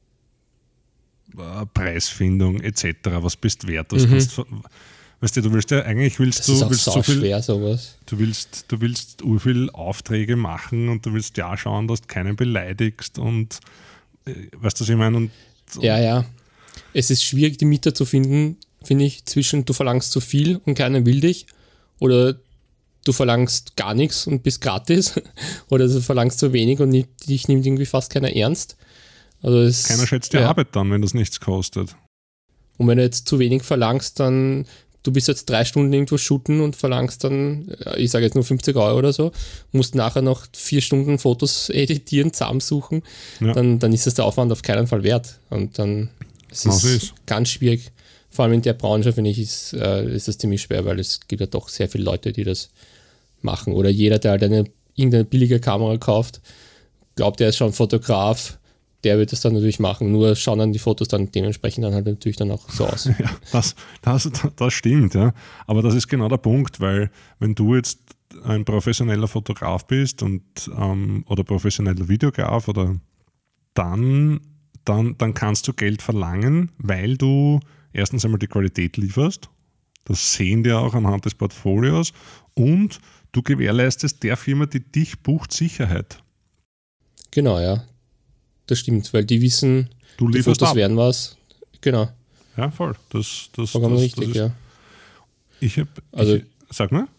äh, Preisfindung et cetera. Was bist wert? Was mhm. kannst, weißt du, du willst ja eigentlich willst das du ist auch willst so viel, schwer sowas. Du willst, du willst urviel Aufträge machen und du willst ja schauen, dass du keinen beleidigst und äh, weißt du, was ich meine? Und, und ja, ja. Es ist schwierig, die Mitte zu finden, finde ich, zwischen du verlangst zu viel und keiner will dich oder du verlangst gar nichts und bist gratis oder du verlangst zu wenig und nicht, dich nimmt irgendwie fast keiner ernst. Also es, keiner schätzt die ja. Arbeit dann, wenn das nichts kostet. Und wenn du jetzt zu wenig verlangst, dann du bist jetzt drei Stunden irgendwo shooten und verlangst dann, ich sage jetzt nur fünfzig Euro oder so, musst nachher noch vier Stunden Fotos editieren, zusammensuchen, ja. dann, dann ist das der Aufwand auf keinen Fall wert. Und dann es ist es ganz schwierig. Vor allem in der Branche, finde ich, ist, äh, ist das ziemlich schwer, weil es gibt ja doch sehr viele Leute, die das machen. Oder jeder, der halt eine, irgendeine billige Kamera kauft, glaubt, er ist schon Fotograf der wird das dann natürlich machen, nur schauen dann die Fotos dann dementsprechend dann halt natürlich dann auch so aus. Ja, das, das, das stimmt, ja. Aber das ist genau der Punkt, weil wenn du jetzt ein professioneller Fotograf bist und ähm, oder professioneller Videograf oder dann, dann, dann kannst du Geld verlangen, weil du erstens einmal die Qualität lieferst. Das sehen die auch anhand des Portfolios und du gewährleistest der Firma, die dich bucht, Sicherheit. Genau, ja. Das stimmt, weil die wissen, Du die lieferst Fotos ab. werden was. Genau. Ja, voll. Das, das, Vollkommen das, richtig, das ist, ja. Ich habe, Also- ich, sag mal.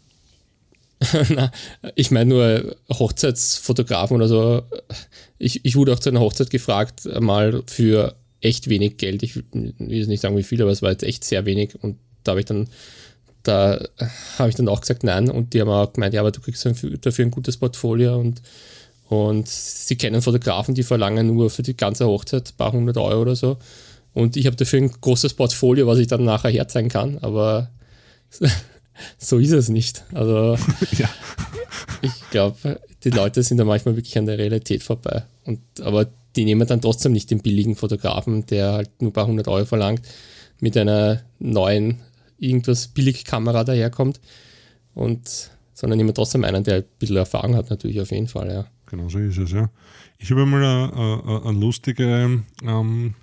Na, ich meine nur Hochzeitsfotografen oder so. Ich, ich wurde auch zu einer Hochzeit gefragt, mal für echt wenig Geld. Ich will jetzt nicht sagen, wie viel, aber es war jetzt echt sehr wenig. Und da habe ich dann, da habe ich dann auch gesagt, nein. Und die haben auch gemeint, ja, aber du kriegst dafür, dafür ein gutes Portfolio und Und sie kennen Fotografen, die verlangen nur für die ganze Hochzeit ein paar hundert Euro oder so. Und ich habe dafür ein großes Portfolio, was ich dann nachher herzeigen kann. Aber so ist es nicht. Also Ja. ich glaube, die Leute sind da manchmal wirklich an der Realität vorbei. Und, aber die nehmen dann trotzdem nicht den billigen Fotografen, der halt nur ein paar hundert Euro verlangt, mit einer neuen irgendwas Billigkamera daherkommt. Und, sondern nehmen trotzdem einen, der ein bisschen Erfahrung hat, natürlich auf jeden Fall, ja. Genau so ist es, ja. Ich habe einmal ein, ein lustige ähm,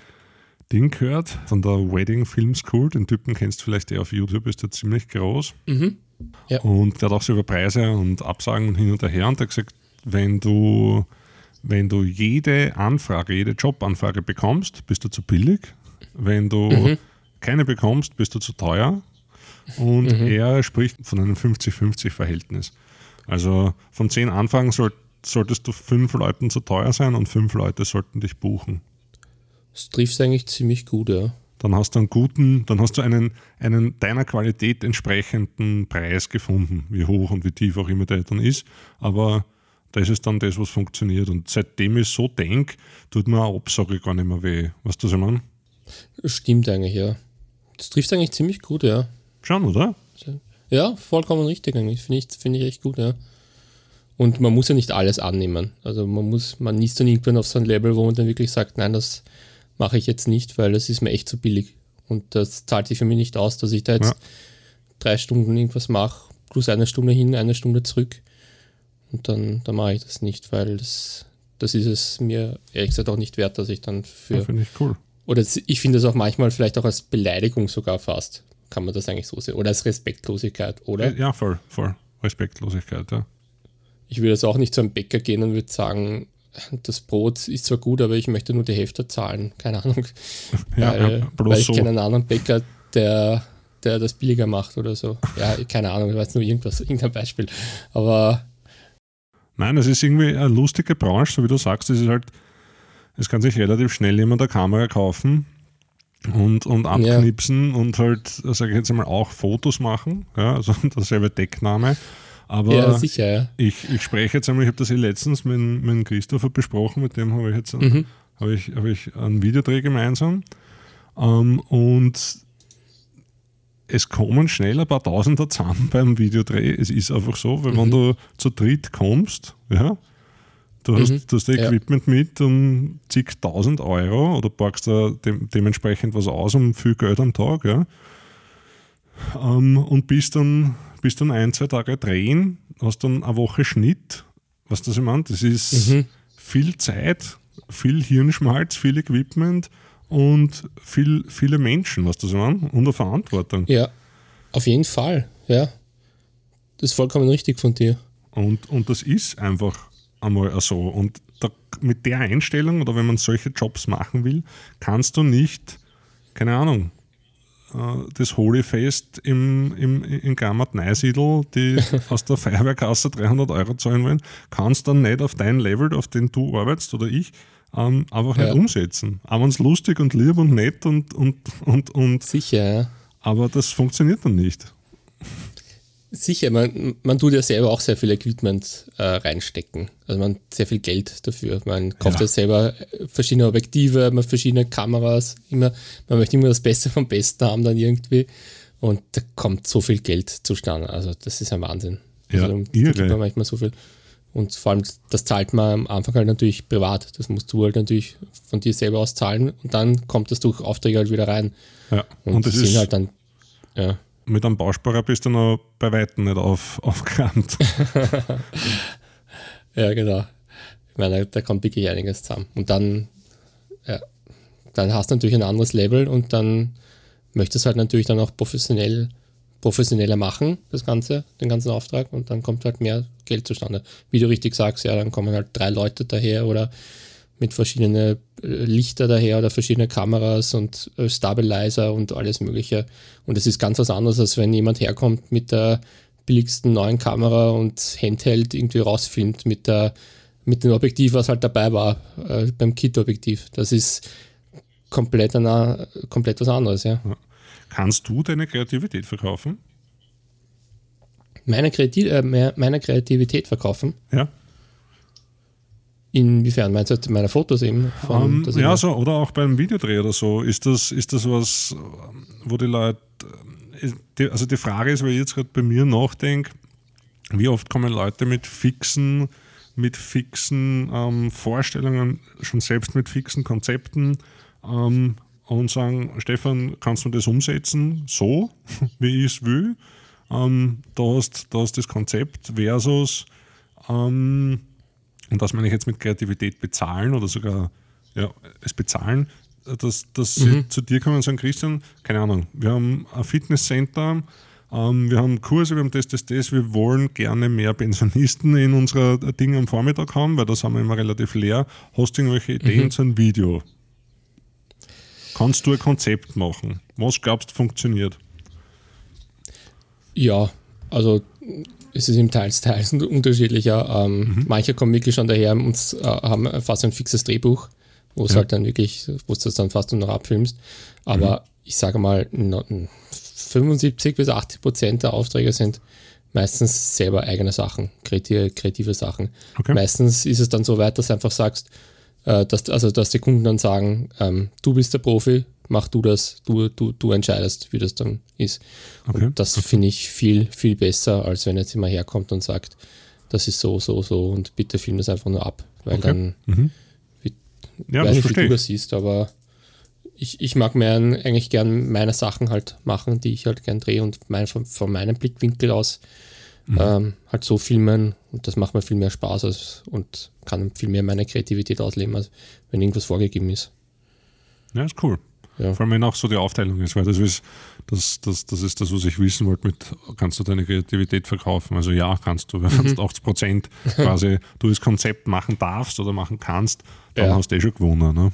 Ding gehört von der Wedding Film School. Den Typen kennst du vielleicht eher auf YouTube, ist der ziemlich groß. Mhm. Ja. Und der hat auch so über Preise und Absagen hin und her und der hat gesagt, wenn du, wenn du jede Anfrage, jede Jobanfrage bekommst, bist du zu billig. Wenn du Mhm. keine bekommst, bist du zu teuer. Und Mhm. er spricht von einem fünfzig fünfzig Verhältnis. Also von zehn Anfragen soll, solltest du fünf Leuten zu teuer sein und fünf Leute sollten dich buchen. Das trifft eigentlich ziemlich gut, ja. Dann hast du einen guten, dann hast du einen, einen deiner Qualität entsprechenden Preis gefunden, wie hoch und wie tief auch immer der dann ist. Aber das ist dann das, was funktioniert. Und seitdem ich so denke, tut mir eine Absage gar nicht mehr weh. Weißt du, was ich meine? Das stimmt eigentlich, ja. Das trifft eigentlich ziemlich gut, ja. Schon, oder? Ja, vollkommen richtig eigentlich. Finde ich, finde ich echt gut, ja. Und man muss ja nicht alles annehmen. Also man muss, man ist dann irgendwann auf so ein Level, wo man dann wirklich sagt, nein, das mache ich jetzt nicht, weil das ist mir echt zu billig. Und das zahlt sich für mich nicht aus, dass ich da jetzt Ja. drei Stunden irgendwas mache, plus eine Stunde hin, eine Stunde zurück. Und dann, dann mache ich das nicht, weil das, das ist es mir ehrlich gesagt auch nicht wert, dass ich dann für... Ja, finde ich cool. Oder ich finde das auch manchmal vielleicht auch als Beleidigung sogar fast. Kann man das eigentlich so sehen? Oder als Respektlosigkeit, oder? Ja, voll, voll. Respektlosigkeit, ja. Ich würde jetzt auch nicht zu einem Bäcker gehen und würde sagen, das Brot ist zwar gut, aber ich möchte nur die Hälfte zahlen. Keine Ahnung. Ja, weil, ja, bloß weil ich so. kenne einen anderen Bäcker, der, der das billiger macht oder so. Ja, keine Ahnung, ich weiß nur irgendwas, irgendein Beispiel. Aber Nein, es ist irgendwie eine lustige Branche, so wie du sagst. Es ist halt, es kann sich relativ schnell jemand eine Kamera kaufen und, und abknipsen und halt, sage ich jetzt einmal, auch Fotos machen. Ja, also derselbe Deckname. Aber ja, sicher, ja. ich, ich spreche jetzt einmal, ich habe das eh letztens mit, mit Christopher besprochen, mit dem habe ich jetzt Mhm. habe ich, habe ich einen Videodreh gemeinsam. Ähm, und es kommen schnell ein paar Tausender zusammen beim Videodreh. Es ist einfach so, weil wenn Mhm. du zu dritt kommst, ja, du hast Mhm. das Ja. Equipment mit um zigtausend Euro oder packst da dem, dementsprechend was aus um viel Geld am Tag, ja, ähm, und bist dann, bist dann ein, zwei Tage drehen, hast dann eine Woche Schnitt. Weißt du, was ich meine? Das ist Mhm. viel Zeit, viel Hirnschmalz, viel Equipment und viel, viele Menschen, was das waren, und eine Verantwortung. Ja, auf jeden Fall, ja. Das ist vollkommen richtig von dir. Und, und das ist einfach einmal so. Und da, mit der Einstellung, oder wenn man solche Jobs machen will, kannst du nicht, keine Ahnung, äh, das Holyfest im, im, in Gammert-Neusiedl, die aus der Feuerwehrkasse dreihundert Euro zahlen wollen, kannst dann nicht auf dein Level, auf den du arbeitest oder ich, ähm, einfach nicht Ja. umsetzen. Auch wenn es lustig und lieb und nett und, und, und, und Sicher, ja. aber das funktioniert dann nicht. Sicher, man, man tut ja selber auch sehr viel Equipment äh, reinstecken. Also man hat sehr viel Geld dafür. Man kauft Ja. ja, selber verschiedene Objektive, man hat verschiedene Kameras. Immer, man möchte immer das Beste vom Besten haben dann irgendwie. Und da kommt so viel Geld zustande. Also das ist ein Wahnsinn. Ja, also, da irre. gibt man manchmal so viel. Und vor allem, das zahlt man am Anfang halt natürlich privat. Das musst du halt natürlich von dir selber aus zahlen und dann kommt das durch Aufträge halt wieder rein. Ja, und, und das die ist sind halt dann, ja. Mit einem Bausparer bist du noch bei Weitem nicht auf, aufgerannt. Ja, genau. Ich meine, da kommt wirklich einiges zusammen. Und dann, ja, dann hast du natürlich ein anderes Level und dann möchtest du halt natürlich dann auch professionell, professioneller machen, das Ganze, den ganzen Auftrag, und dann kommt halt mehr Geld zustande. Wie du richtig sagst, ja, dann kommen halt drei Leute daher oder mit verschiedenen Lichter daher oder verschiedene Kameras und Stabilizer und alles Mögliche. Und es ist ganz was anderes, als wenn jemand herkommt mit der billigsten neuen Kamera und Handheld irgendwie rausfilmt mit der mit dem Objektiv, was halt dabei war, äh, beim Kit-Objektiv. Das ist komplett, eine, komplett was anderes, ja. Kannst du deine Kreativität verkaufen? Meine, Kreativ äh, meine Kreativität verkaufen? Ja. Inwiefern? Meinst du jetzt meine Fotos eben? Von, Um, dass ja, ich so, oder auch beim Videodreh oder so. Ist das, ist das was, wo die Leute, die, also die Frage ist, weil ich jetzt gerade bei mir nachdenke, wie oft kommen Leute mit fixen, mit fixen ähm, Vorstellungen, schon selbst mit fixen Konzepten ähm, und sagen, Stefan, kannst du das umsetzen, so, wie ich es will? Ähm, da, hast, da hast das Konzept versus ähm, und das meine ich jetzt mit Kreativität bezahlen oder sogar ja, es bezahlen, dass, dass mhm. sie zu dir kommen und sagen, Christian, keine Ahnung, wir haben ein Fitnesscenter, ähm, wir haben Kurse, wir haben das, das, das, wir wollen gerne mehr Pensionisten in unserer Dinge am Vormittag haben, weil das haben wir immer relativ leer. Hast du irgendwelche Ideen mhm. zu einem Video? Kannst du ein Konzept machen? Was glaubst du funktioniert? Ja, also es ist im Teils, teils unterschiedlicher. Ähm, mhm. Manche kommen wirklich schon daher und äh, haben fast ein fixes Drehbuch, wo es ja. halt dann wirklich, wo du das dann fast nur noch abfilmst. Aber mhm. ich sage mal, fünfundsiebzig bis achtzig Prozent der Aufträge sind meistens selber eigene Sachen, kreative, kreative Sachen. Okay. Meistens ist es dann so weit, dass du einfach sagst, äh, dass, also, dass die Kunden dann sagen, ähm, du bist der Profi, mach du das, du, du, du entscheidest, wie das dann ist. Okay. Und das okay. finde ich viel, viel besser, als wenn jetzt jemand herkommt und sagt, das ist so, so, so und bitte film das einfach nur ab. Weil okay. dann, mhm. wie, ja, weiß nicht, wie du das siehst, aber ich, ich mag mir eigentlich gern meine Sachen halt machen, die ich halt gern drehe und mein, von, von meinem Blickwinkel aus mhm. ähm, halt so filmen und das macht mir viel mehr Spaß als, und kann viel mehr meine Kreativität ausleben, als wenn irgendwas vorgegeben ist. Ja, ist cool. Ja. Vor allem, wenn auch so die Aufteilung ist, weil das ist das, das, das, ist das, was ich wissen wollte mit, kannst du deine Kreativität verkaufen? Also ja, kannst du, wenn du mhm. achtzig Prozent quasi du das Konzept machen darfst oder machen kannst, dann ja. hast du eh schon gewonnen. Ne?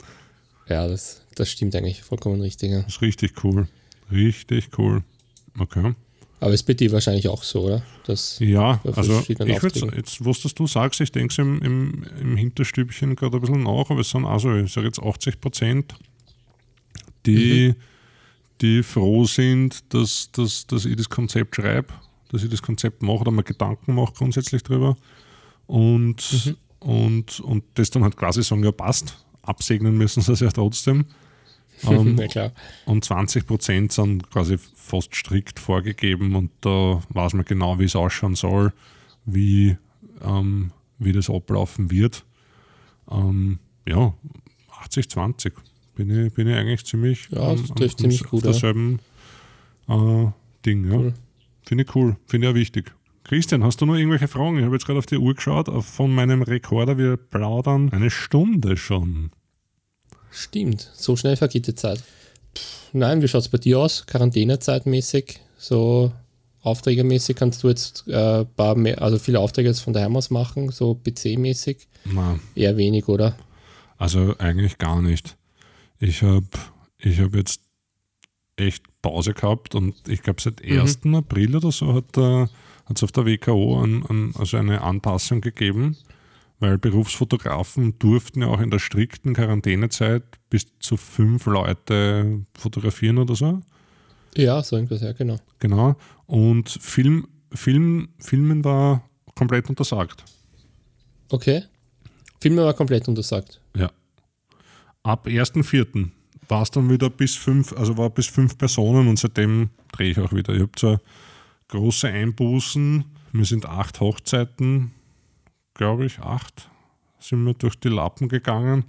Ja, das, das stimmt eigentlich vollkommen richtig. Ja. Das ist richtig cool. Richtig cool. Okay. Aber ist bei dir wahrscheinlich auch so, oder? Das ja, also ich würde jetzt, was das du sagst, ich denke es im, im, im Hinterstübchen gerade ein bisschen nach, aber es sind also, ich sage jetzt achtzig Prozent, die, mhm. die froh sind, dass, dass, dass ich das Konzept schreibe, dass ich das Konzept mache oder mir Gedanken mache grundsätzlich drüber und, mhm. und, und das dann halt quasi sagen, ja passt, absegnen müssen sie es ja trotzdem. Ähm, ja, klar. Und zwanzig Prozent sind quasi fast strikt vorgegeben und da weiß man genau, wie es ausschauen soll, wie, ähm, wie das ablaufen wird. Ähm, ja, achtzig zwanzig bin ich, bin ich eigentlich ziemlich ja, das ähm, trifft ziemlich gut, auf derselben äh, Ding. Ja. Cool. Finde ich cool, finde ich auch wichtig. Christian, hast du noch irgendwelche Fragen? Ich habe jetzt gerade auf die Uhr geschaut, auf, von meinem Rekorder, wir plaudern eine Stunde schon. Stimmt, so schnell vergeht die Zeit. Pff, nein, wie schaut es bei dir aus? Quarantänezeitmäßig, so aufträgermäßig kannst du jetzt äh, paar mehr, also viele Aufträge jetzt von daheim aus machen, so P C-mäßig? Nein. Eher wenig, oder? Also eigentlich gar nicht. Ich habe ich hab jetzt echt Pause gehabt und ich glaube seit ersten Mhm. April oder so hat es auf der W K O an, an, also eine Anpassung gegeben, weil Berufsfotografen durften ja auch in der strikten Quarantänezeit bis zu fünf Leute fotografieren oder so. Ja, so irgendwas, ja, genau. Genau. Und Film, Film, Filmen war komplett untersagt. Okay. Filmen war komplett untersagt. Ja. Ab ersten vierten war es dann wieder bis fünf, also war bis fünf Personen und seitdem drehe ich auch wieder. Ich habe zwar große Einbußen, mir sind acht Hochzeiten glaube ich, acht sind wir durch die Lappen gegangen.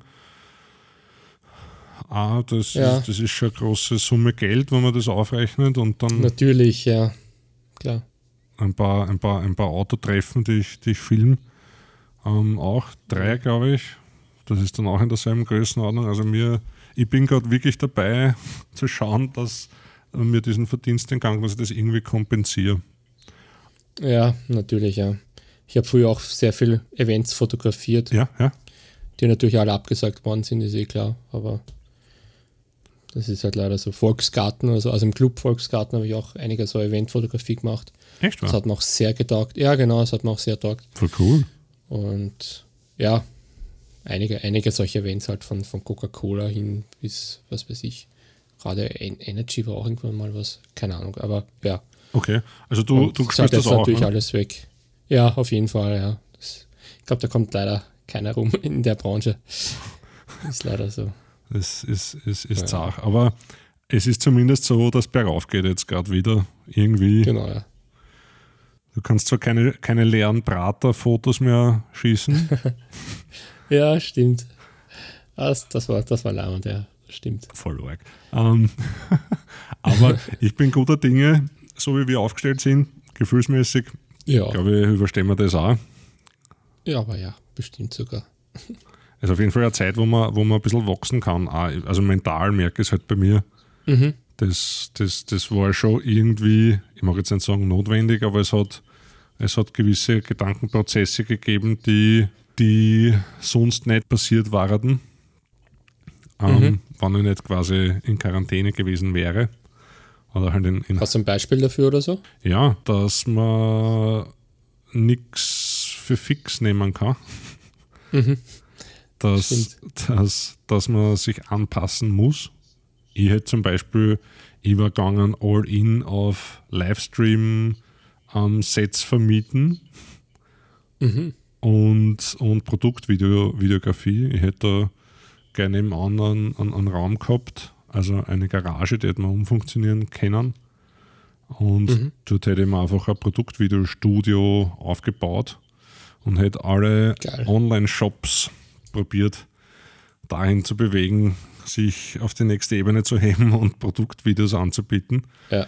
Ah, das, Ja. ist, das ist schon eine große Summe Geld, wenn man das aufrechnet und dann Natürlich, ja. Klar. ein paar, ein paar, ein paar Autotreffen, die ich, die ich filme. Ähm, auch drei, glaube ich. Das ist dann auch in derselben Größenordnung. Also mir, ich bin gerade wirklich dabei zu schauen, dass mir diesen Verdiensteingang, dass ich das irgendwie kompensiere. Ja, natürlich, ja. Ich habe früher auch sehr viele Events fotografiert, Ja, ja. die natürlich alle abgesagt worden sind, ist eh klar, aber das ist halt leider so. Volksgarten, also, also im Club Volksgarten habe ich auch einige so Eventfotografie gemacht. Echt Das wahr? hat mir auch sehr getaugt. Ja, genau, das hat mir auch sehr getaugt. Voll cool. Und ja, einige, einige solche Events halt von, von Coca-Cola hin bis, was weiß ich, gerade En- Energy war auch irgendwann mal was, keine Ahnung, aber ja. Okay, also du, Und du das hat spielst das jetzt auch, natürlich ne? alles weg. Ja, auf jeden Fall, ja. Das, ich glaube, da kommt leider keiner rum in der Branche. Ist leider so. Das ist, ist, ist Ja. zart. Aber es ist zumindest so, dass bergauf geht jetzt gerade wieder irgendwie. Genau, ja. Du kannst zwar keine, keine leeren Prater-Fotos mehr schießen. Ja, stimmt. Das, das war, das war lauernd, ja. Stimmt. Voll arg. Ähm, aber ich bin guter Dinge, so wie wir aufgestellt sind, gefühlsmäßig, Ja. glaube ich, überstehen wir das auch. Ja, aber ja, bestimmt sogar. Also auf jeden Fall eine Zeit, wo man, wo man ein bisschen wachsen kann. Auch, also mental merke ich es halt bei mir. Mhm. Das, das, das war schon irgendwie, ich mag jetzt nicht sagen notwendig, aber es hat, es hat gewisse Gedankenprozesse gegeben, die, die sonst nicht passiert waren, ähm, Mhm. wenn ich nicht quasi in Quarantäne gewesen wäre. Oder halt in, in Hast du ein Beispiel dafür oder so? ja, dass man nichts für fix nehmen kann. Mhm. Dass, Stimmt. dass, dass man sich anpassen muss. Ich hätte zum Beispiel, ich war gegangen all in auf Livestream-Sets vermieten Mhm. und, und Produktvideografie. Ich hätte da gerne im anderen einen, einen Raum gehabt, also eine Garage, die hätte man umfunktionieren können. Und Mhm. dort hätte ich mir einfach ein Produktvideostudio aufgebaut und hätte alle Geil. Online-Shops probiert, dahin zu bewegen, sich auf die nächste Ebene zu heben und Produktvideos anzubieten. Ja.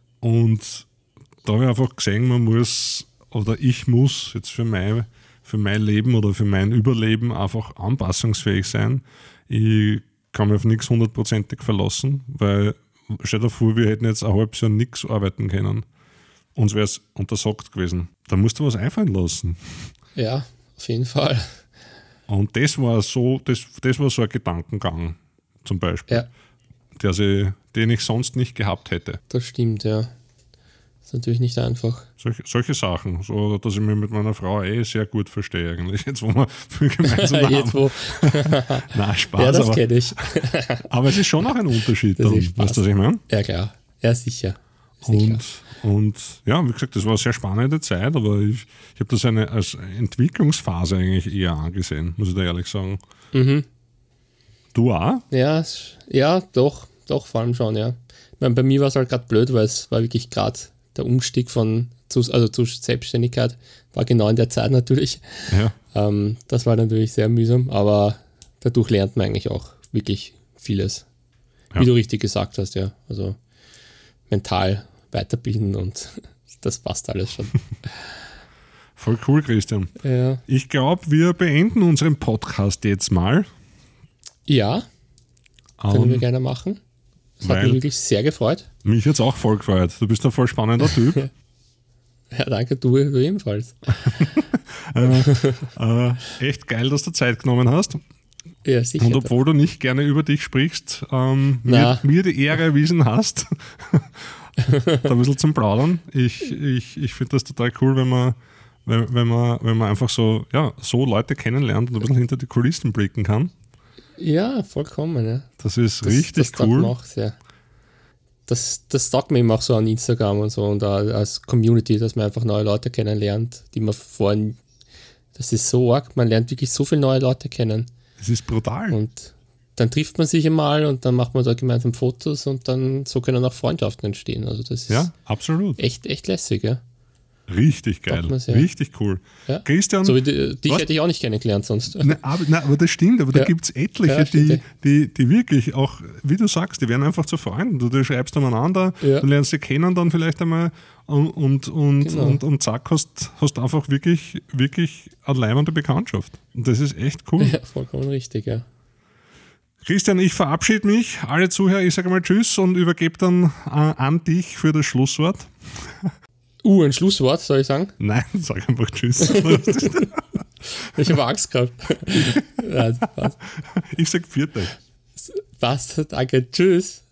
Und da habe ich einfach gesehen, man muss, oder ich muss jetzt für mein, für mein Leben oder für mein Überleben einfach anpassungsfähig sein. Ich kann mich auf nichts hundertprozentig verlassen, weil stell dir vor, wir hätten jetzt ein halbes Jahr nichts arbeiten können. Uns wäre es untersagt gewesen. Da musst du was einfallen lassen. Ja, auf jeden Fall. Und das war so, das, das war so ein Gedankengang zum Beispiel, Ja, der sie, den ich sonst nicht gehabt hätte. das stimmt, ja. Ist natürlich nicht einfach. Solche, solche Sachen, so dass ich mich mit meiner Frau eh sehr gut verstehe eigentlich. Jetzt, wo wir viel gemeinsam Jetzt haben. wo. Nein, Spaß, Ja, das aber, kenne ich. aber es ist schon auch ein Unterschied. Das Dann, ist Spaß. weißt du, was ich meine? Ja, klar. Ja, sicher. Ist eh Und, und ja, wie gesagt, das war eine sehr spannende Zeit, aber ich, ich habe das eine, als Entwicklungsphase eigentlich eher angesehen, muss ich da ehrlich sagen. klar. Mhm. Du auch? Ja, es- ja, doch, doch, vor allem schon, ja. Ich meine, bei mir war es halt gerade blöd, weil es war wirklich gerade der Umstieg von zu, also zur Selbstständigkeit, war genau in der Zeit natürlich. Ja. Ähm, das war natürlich sehr mühsam, aber dadurch lernt man eigentlich auch wirklich vieles. Ja. Wie du richtig gesagt hast, ja. Also mental weiterbilden und das passt alles schon. Voll cool, Christian. Ja, Ich glaube, wir beenden unseren Podcast jetzt mal. ja können Ähm, wir gerne machen. Das hat weil- mich wirklich sehr gefreut. Mich jetzt auch voll gefreut. Du bist ein voll spannender Typ. Ja, danke, du, du ebenfalls. äh, äh, echt geil, dass du Zeit genommen hast. Ja, sicher. Und obwohl du nicht gerne über dich sprichst, ähm, mir, Na. mir die Ehre erwiesen hast, da ein bisschen zum Plaudern. Ich, ich, ich finde das total cool, wenn man, wenn, wenn, man, wenn man einfach so, ja, so Leute kennenlernt und ein bisschen hinter die Kulissen blicken kann. Ja, vollkommen, ja. Das ist Das, richtig das cool. Macht, ja. Das, das sagt mir eben auch so an Instagram und so und auch als Community, dass man einfach neue Leute kennenlernt, die man vorhin, das ist so arg, man lernt wirklich so viele neue Leute kennen Es ist brutal. und dann trifft man sich einmal und dann macht man da gemeinsam Fotos und dann so können auch Freundschaften entstehen, also das ist Ja, absolut. echt, echt lässig, ja. Richtig geil. Richtig cool. Ja. Christian. So wie die, dich was? Hätte ich auch nicht kennengelernt sonst. Nein, aber, nein, aber das stimmt, aber ja. da gibt es etliche, ja, die, die, die wirklich auch, wie du sagst, die werden einfach zu Freunden. Du, du schreibst aneinander, ja. du lernst sie kennen dann vielleicht einmal und, und, und, genau. und, und zack, hast, hast einfach wirklich, wirklich eine leibende Bekanntschaft. Und das ist echt cool. Ja, vollkommen richtig, ja. Christian, ich verabschiede mich. Alle Zuhörer, ich sage mal Tschüss und übergebe dann äh, an dich für das Schlusswort. Uh, ein Schlusswort, soll ich sagen? Nein, sag einfach Tschüss. Ich habe Angst gehabt. Ja, ich sage Vierte. Passt, danke, Tschüss.